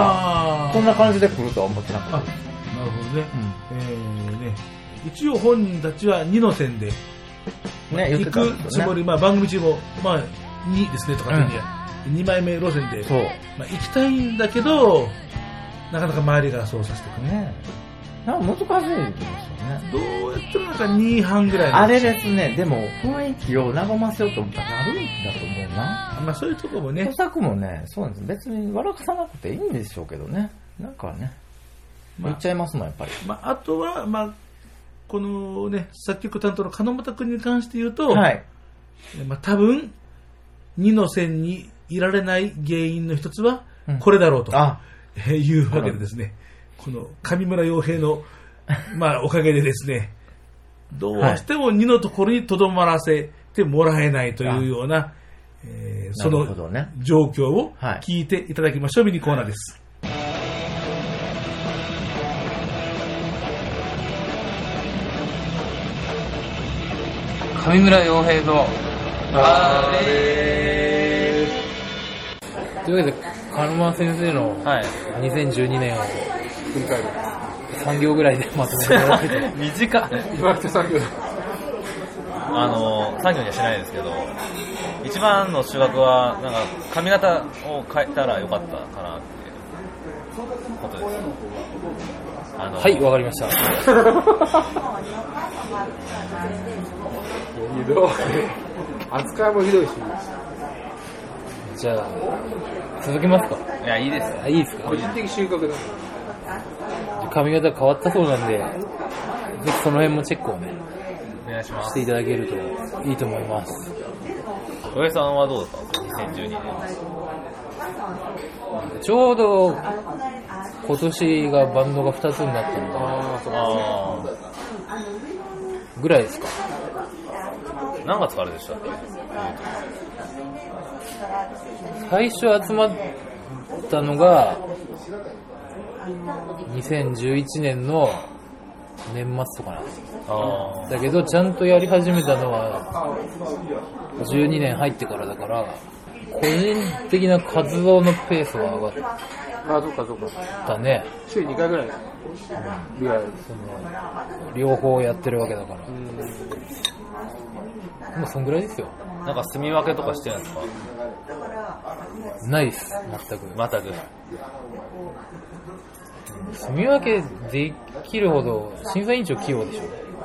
こんな感じで来るとは思ってなかった。なるほどね。うん、えー、ね。一応本人たちはにの線で、ね、行くつもり、まあ番組中もまあにですねとかってね、うん、にまいめ路線で、そうまあ行きたいんだけど、なかなか周りが操作してくるね。 なんか難しいですよね。 どうやってもなんかにいはんぐらいあれですね、でも雰囲気を和ませようと思ったらなるんだと思うな。 まあそういうとこもね。 著作もね、そうなんです。別に笑かさなくていいんでしょうけどね。なんかね、まあ、言っちゃいますもん、やっぱり。 まああとは、まあ、このね、作曲担当の金本君に関して言うと、 はい。 まあ多分、にの線にいられない原因の一つは、これだろうと、うん、あいうわけでですね、この上村洋平の、まあ、おかげでですね、どうしてもにのところにとどまらせてもらえないというような、えー、その状況を聞いていただきましょう。ミニコーナーです。 上村洋平のあれというわけで、金間先生のにせんじゅうにねんを振り返るさん行ぐらいでまとめてもらってて短っ今ってさん行だあのさん行にはしないですけど、一番の主役はなんか髪型を変えたらよかったかなっていうことです。 あのはい、わかりましたひどい扱いもひどいし。 じゃあ続けますか。 いや、いいです。 あ、いいですか。 個人的収穫だ。 髪型変わったそうなんで、ぜひその辺もチェックをね、 お願いします。 していただけるといいと思います。 上さんはどうですか、にせんじゅうにねん。 ちょうど今年がバンドがふたつになったのあぐらいですか。 何月からでしたっけ。 最初集まったのがにせんじゅういちねんの年末とかな。 あだけどちゃんとやり始めたのはじゅうにねん入ってからだから、個人的な活動のペースは上がっあ、そうかそうか。 たね。 週にかいぐらい。うん、ぐらい。 その両方やってるわけだから。うん、もうそんぐらいですよ。 なんか住み分けとかしてるんですか。 ないです、全く。 全く。 住み分けできるほど審査委員長器用でしょ。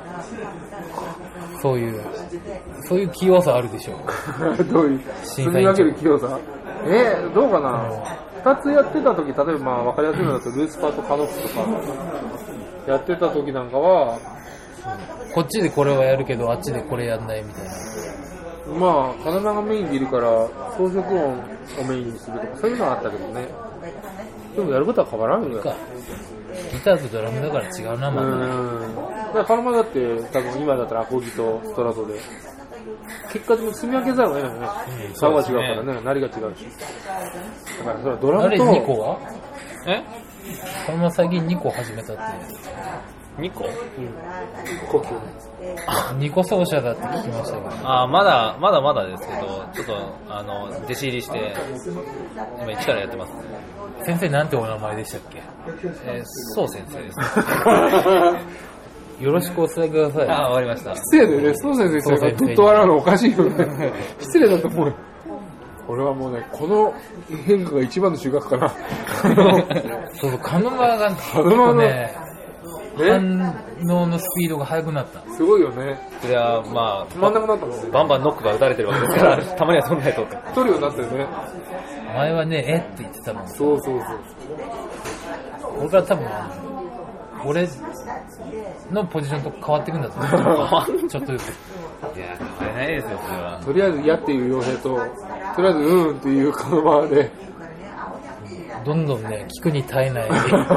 そういうそういう器用さあるでしょ。 どういう住み分ける器用さ。えー、どうかな。二つやってた時、例えばまあ分かりやすいのだとルースパーとカノックとかやってた時なんかは、 こっちでこれはやるけどあっちでこれやんないみたいな。 まあ金間がメインでいるから装飾音をメインにするとかそういうのはあったけどね。でもやることは変わらんよ。 ギターとドラムだから違うな、まだ。 うん。だから金間だって多分今だったらアコギとストラトで結果的に積み分けざるを得ないよね。差、うん、が違うからね、鳴りが違うし。だからそれはドラムと。 あれにこは？ え？ 金間最近にこ始めたって。 にこ？うん。 呼吸ね。 にこ奏者だって聞きましたけど。 ああ、まだまだまだですけど、ちょっとあの弟子入りして今一からやってます。 先生なんてお名前でしたっけ？ えー、そう先生です。 よろしくお伝えください。 ああ、わかりました。 失礼だよね。そう先生がずっと笑うのおかしいよね。失礼だと思うよ。俺はもうね、この変化が一番の収穫かな。 そうそう、カノマが結構ね、反応のスピードが速くなった。 すごいよね。 それはまあ、 止まんなくなったもんね。 バンバンノックが打たれてるわけですから、たまには取んないと。 取るようになったよね。 前はね、えって言ってたもん。 そうそうそう。 俺から多分、俺のポジションと変わってくんだと思う。ちょっとずつ。 いや、変われないですよ、それは。 とりあえず嫌っていう傭兵と、とりあえずうーんっていうこのままで。 どんどんね、聞くに耐えない。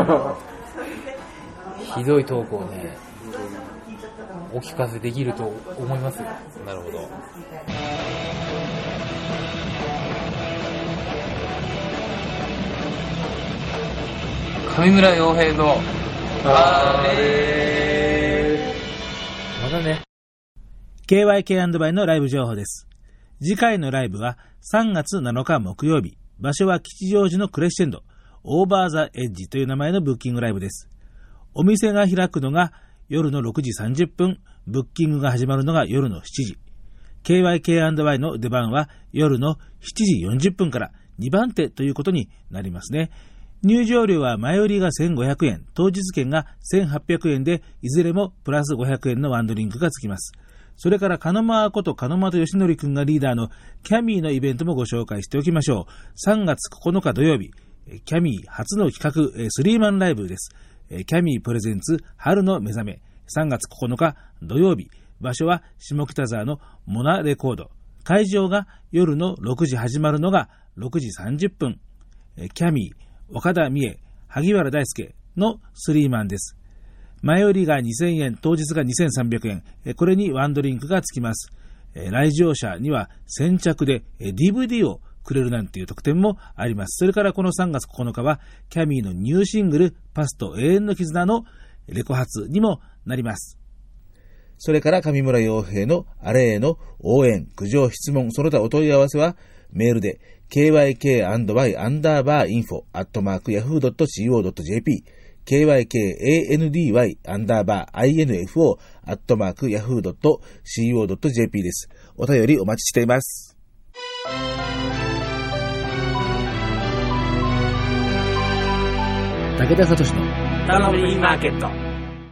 ひどいトークをね、お聞かせできると思いますよ。 なるほど。 上村洋平のあれまだね。ケーワイケーアンドワイ のライブ情報です。次回のライブはさんがつなのか木曜日。場所は吉祥寺のクレッシェンド、オーバーザエッジという名前のブッキングライブです。お店が開くのが夜のろくじさんじゅっぷん、ブッキングが始まるのが夜のしちじ。ケーワイケーアンドワイ の出番は夜のしちじよんじゅっぷんからにばん手ということになりますね。入場料は前売りがせんごひゃくえん、当日券がせんはっぴゃくえんで、いずれもプラスごひゃくえんのワンドリンクがつきます。それから、カノマーことカノマトヨシノリ君がリーダーのキャミーのイベントもご紹介しておきましょう。さんがつここのか土曜日、キャミー初の企画、スリーマンライブです。キャミープレゼンツ春の目覚め。さんがつここのか土曜日。場所は下北沢のモナレコード。会場が夜のろくじ始まるのがろくじさんじゅっぷん。キャミー、岡田美恵、萩原大輔のスリーマンです。前売りがにせんえん、当日がにせんさんびゃくえん。これにワンドリンクがつきます。来場者には先着で ディーブイディー をくれるなんていう特典もあります。それからこのさんがつここのかはキャミーのニューシングルパスト永遠の絆のレコ発にもなります。それから上村洋平のあれへの応援、苦情、質問、その他お問い合わせはメールで ケーワイケーアンドワイ アンダーバーインフォ アットマークヤフー ドット シーオー ドット ジェーピー ケーワイケーエーエヌディーワイ アンダーバー アイエヌエフオー アットマークヤフー ドット シーオー ドット ジェーピー です。お便りお待ちしています。武田聡の歌のフリーマーケット。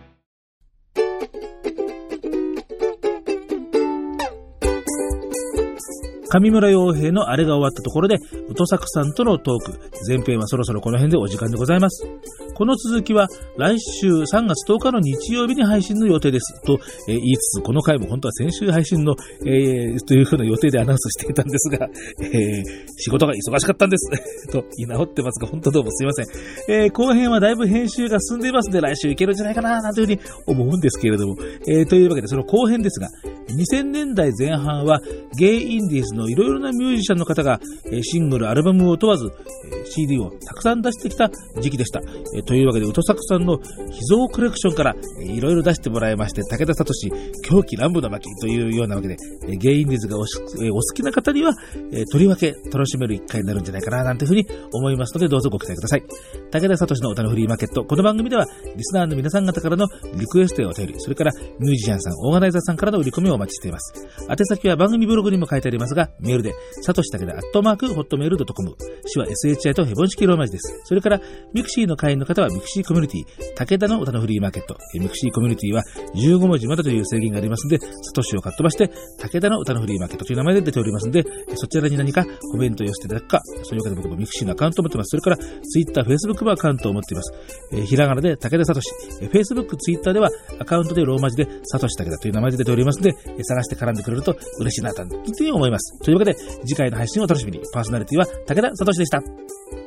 上村洋平のあれが終わったところで、うとさくさんとのトーク、前編はそろそろこの辺でお時間でございます。この続きは来週さんがつとおかの日曜日に配信の予定ですと、えー、言いつつ、この回も本当は先週配信の、えー、というふうな予定でアナウンスしていたんですが、えー、仕事が忙しかったんですと言い直ってますが、本当どうもすいません。えー、後編はだいぶ編集が進んでいますので、来週いけるんじゃないかななんていうふうに思うんですけれども、えー、というわけでその後編ですが、にせんねんだいぜん半はゲイインディーズのいろいろなミュージシャンの方がシングル、アルバムを問わず シーディー をたくさん出してきた時期でした。というわけで、うとさくさんの秘蔵コレクションからいろいろ出してもらいまして、武田聡狂気乱舞の巻というようなわけで、ゲイインディーズがお好きな方にはとりわけ楽しめる一回になるんじゃないかななんていうふうに思いますので、どうぞご期待ください。武田聡の歌のフリーマーケット。この番組ではリスナーの皆さん方からのリクエストやお便り、それからミュージシャンさん、オーガナイザーさんからの売り込みをお待ちしています。宛先は番組ブログにも書いてありますが、メールでさとし武田アットマークホットメールドットコム、氏は エスエイチアイ とヘボン式ローマ字です。それからミクシーの会員の方はミクシーコミュニティ武田の歌のフリーマーケット、ミクシーコミュニティはじゅうごもじまでという制限がありますので、さとしをかっ飛ばして武田の歌のフリーマーケットという名前で出ておりますので、そちらに何かコメントを寄せていただくか、そういうわけで僕もミクシーのアカウントを持っています。それからツイッター、フェイスブックもアカウントを持っています。えー、ひらがなで武田さとし、フェイスブック、ツイッターではアカウントでローマ字でさとし武田という名前で出ておりますので、えー、探して絡んでくれると嬉しいなというふうに思います。というわけで次回の配信を楽しみに。パーソナリティは武田さとしでした。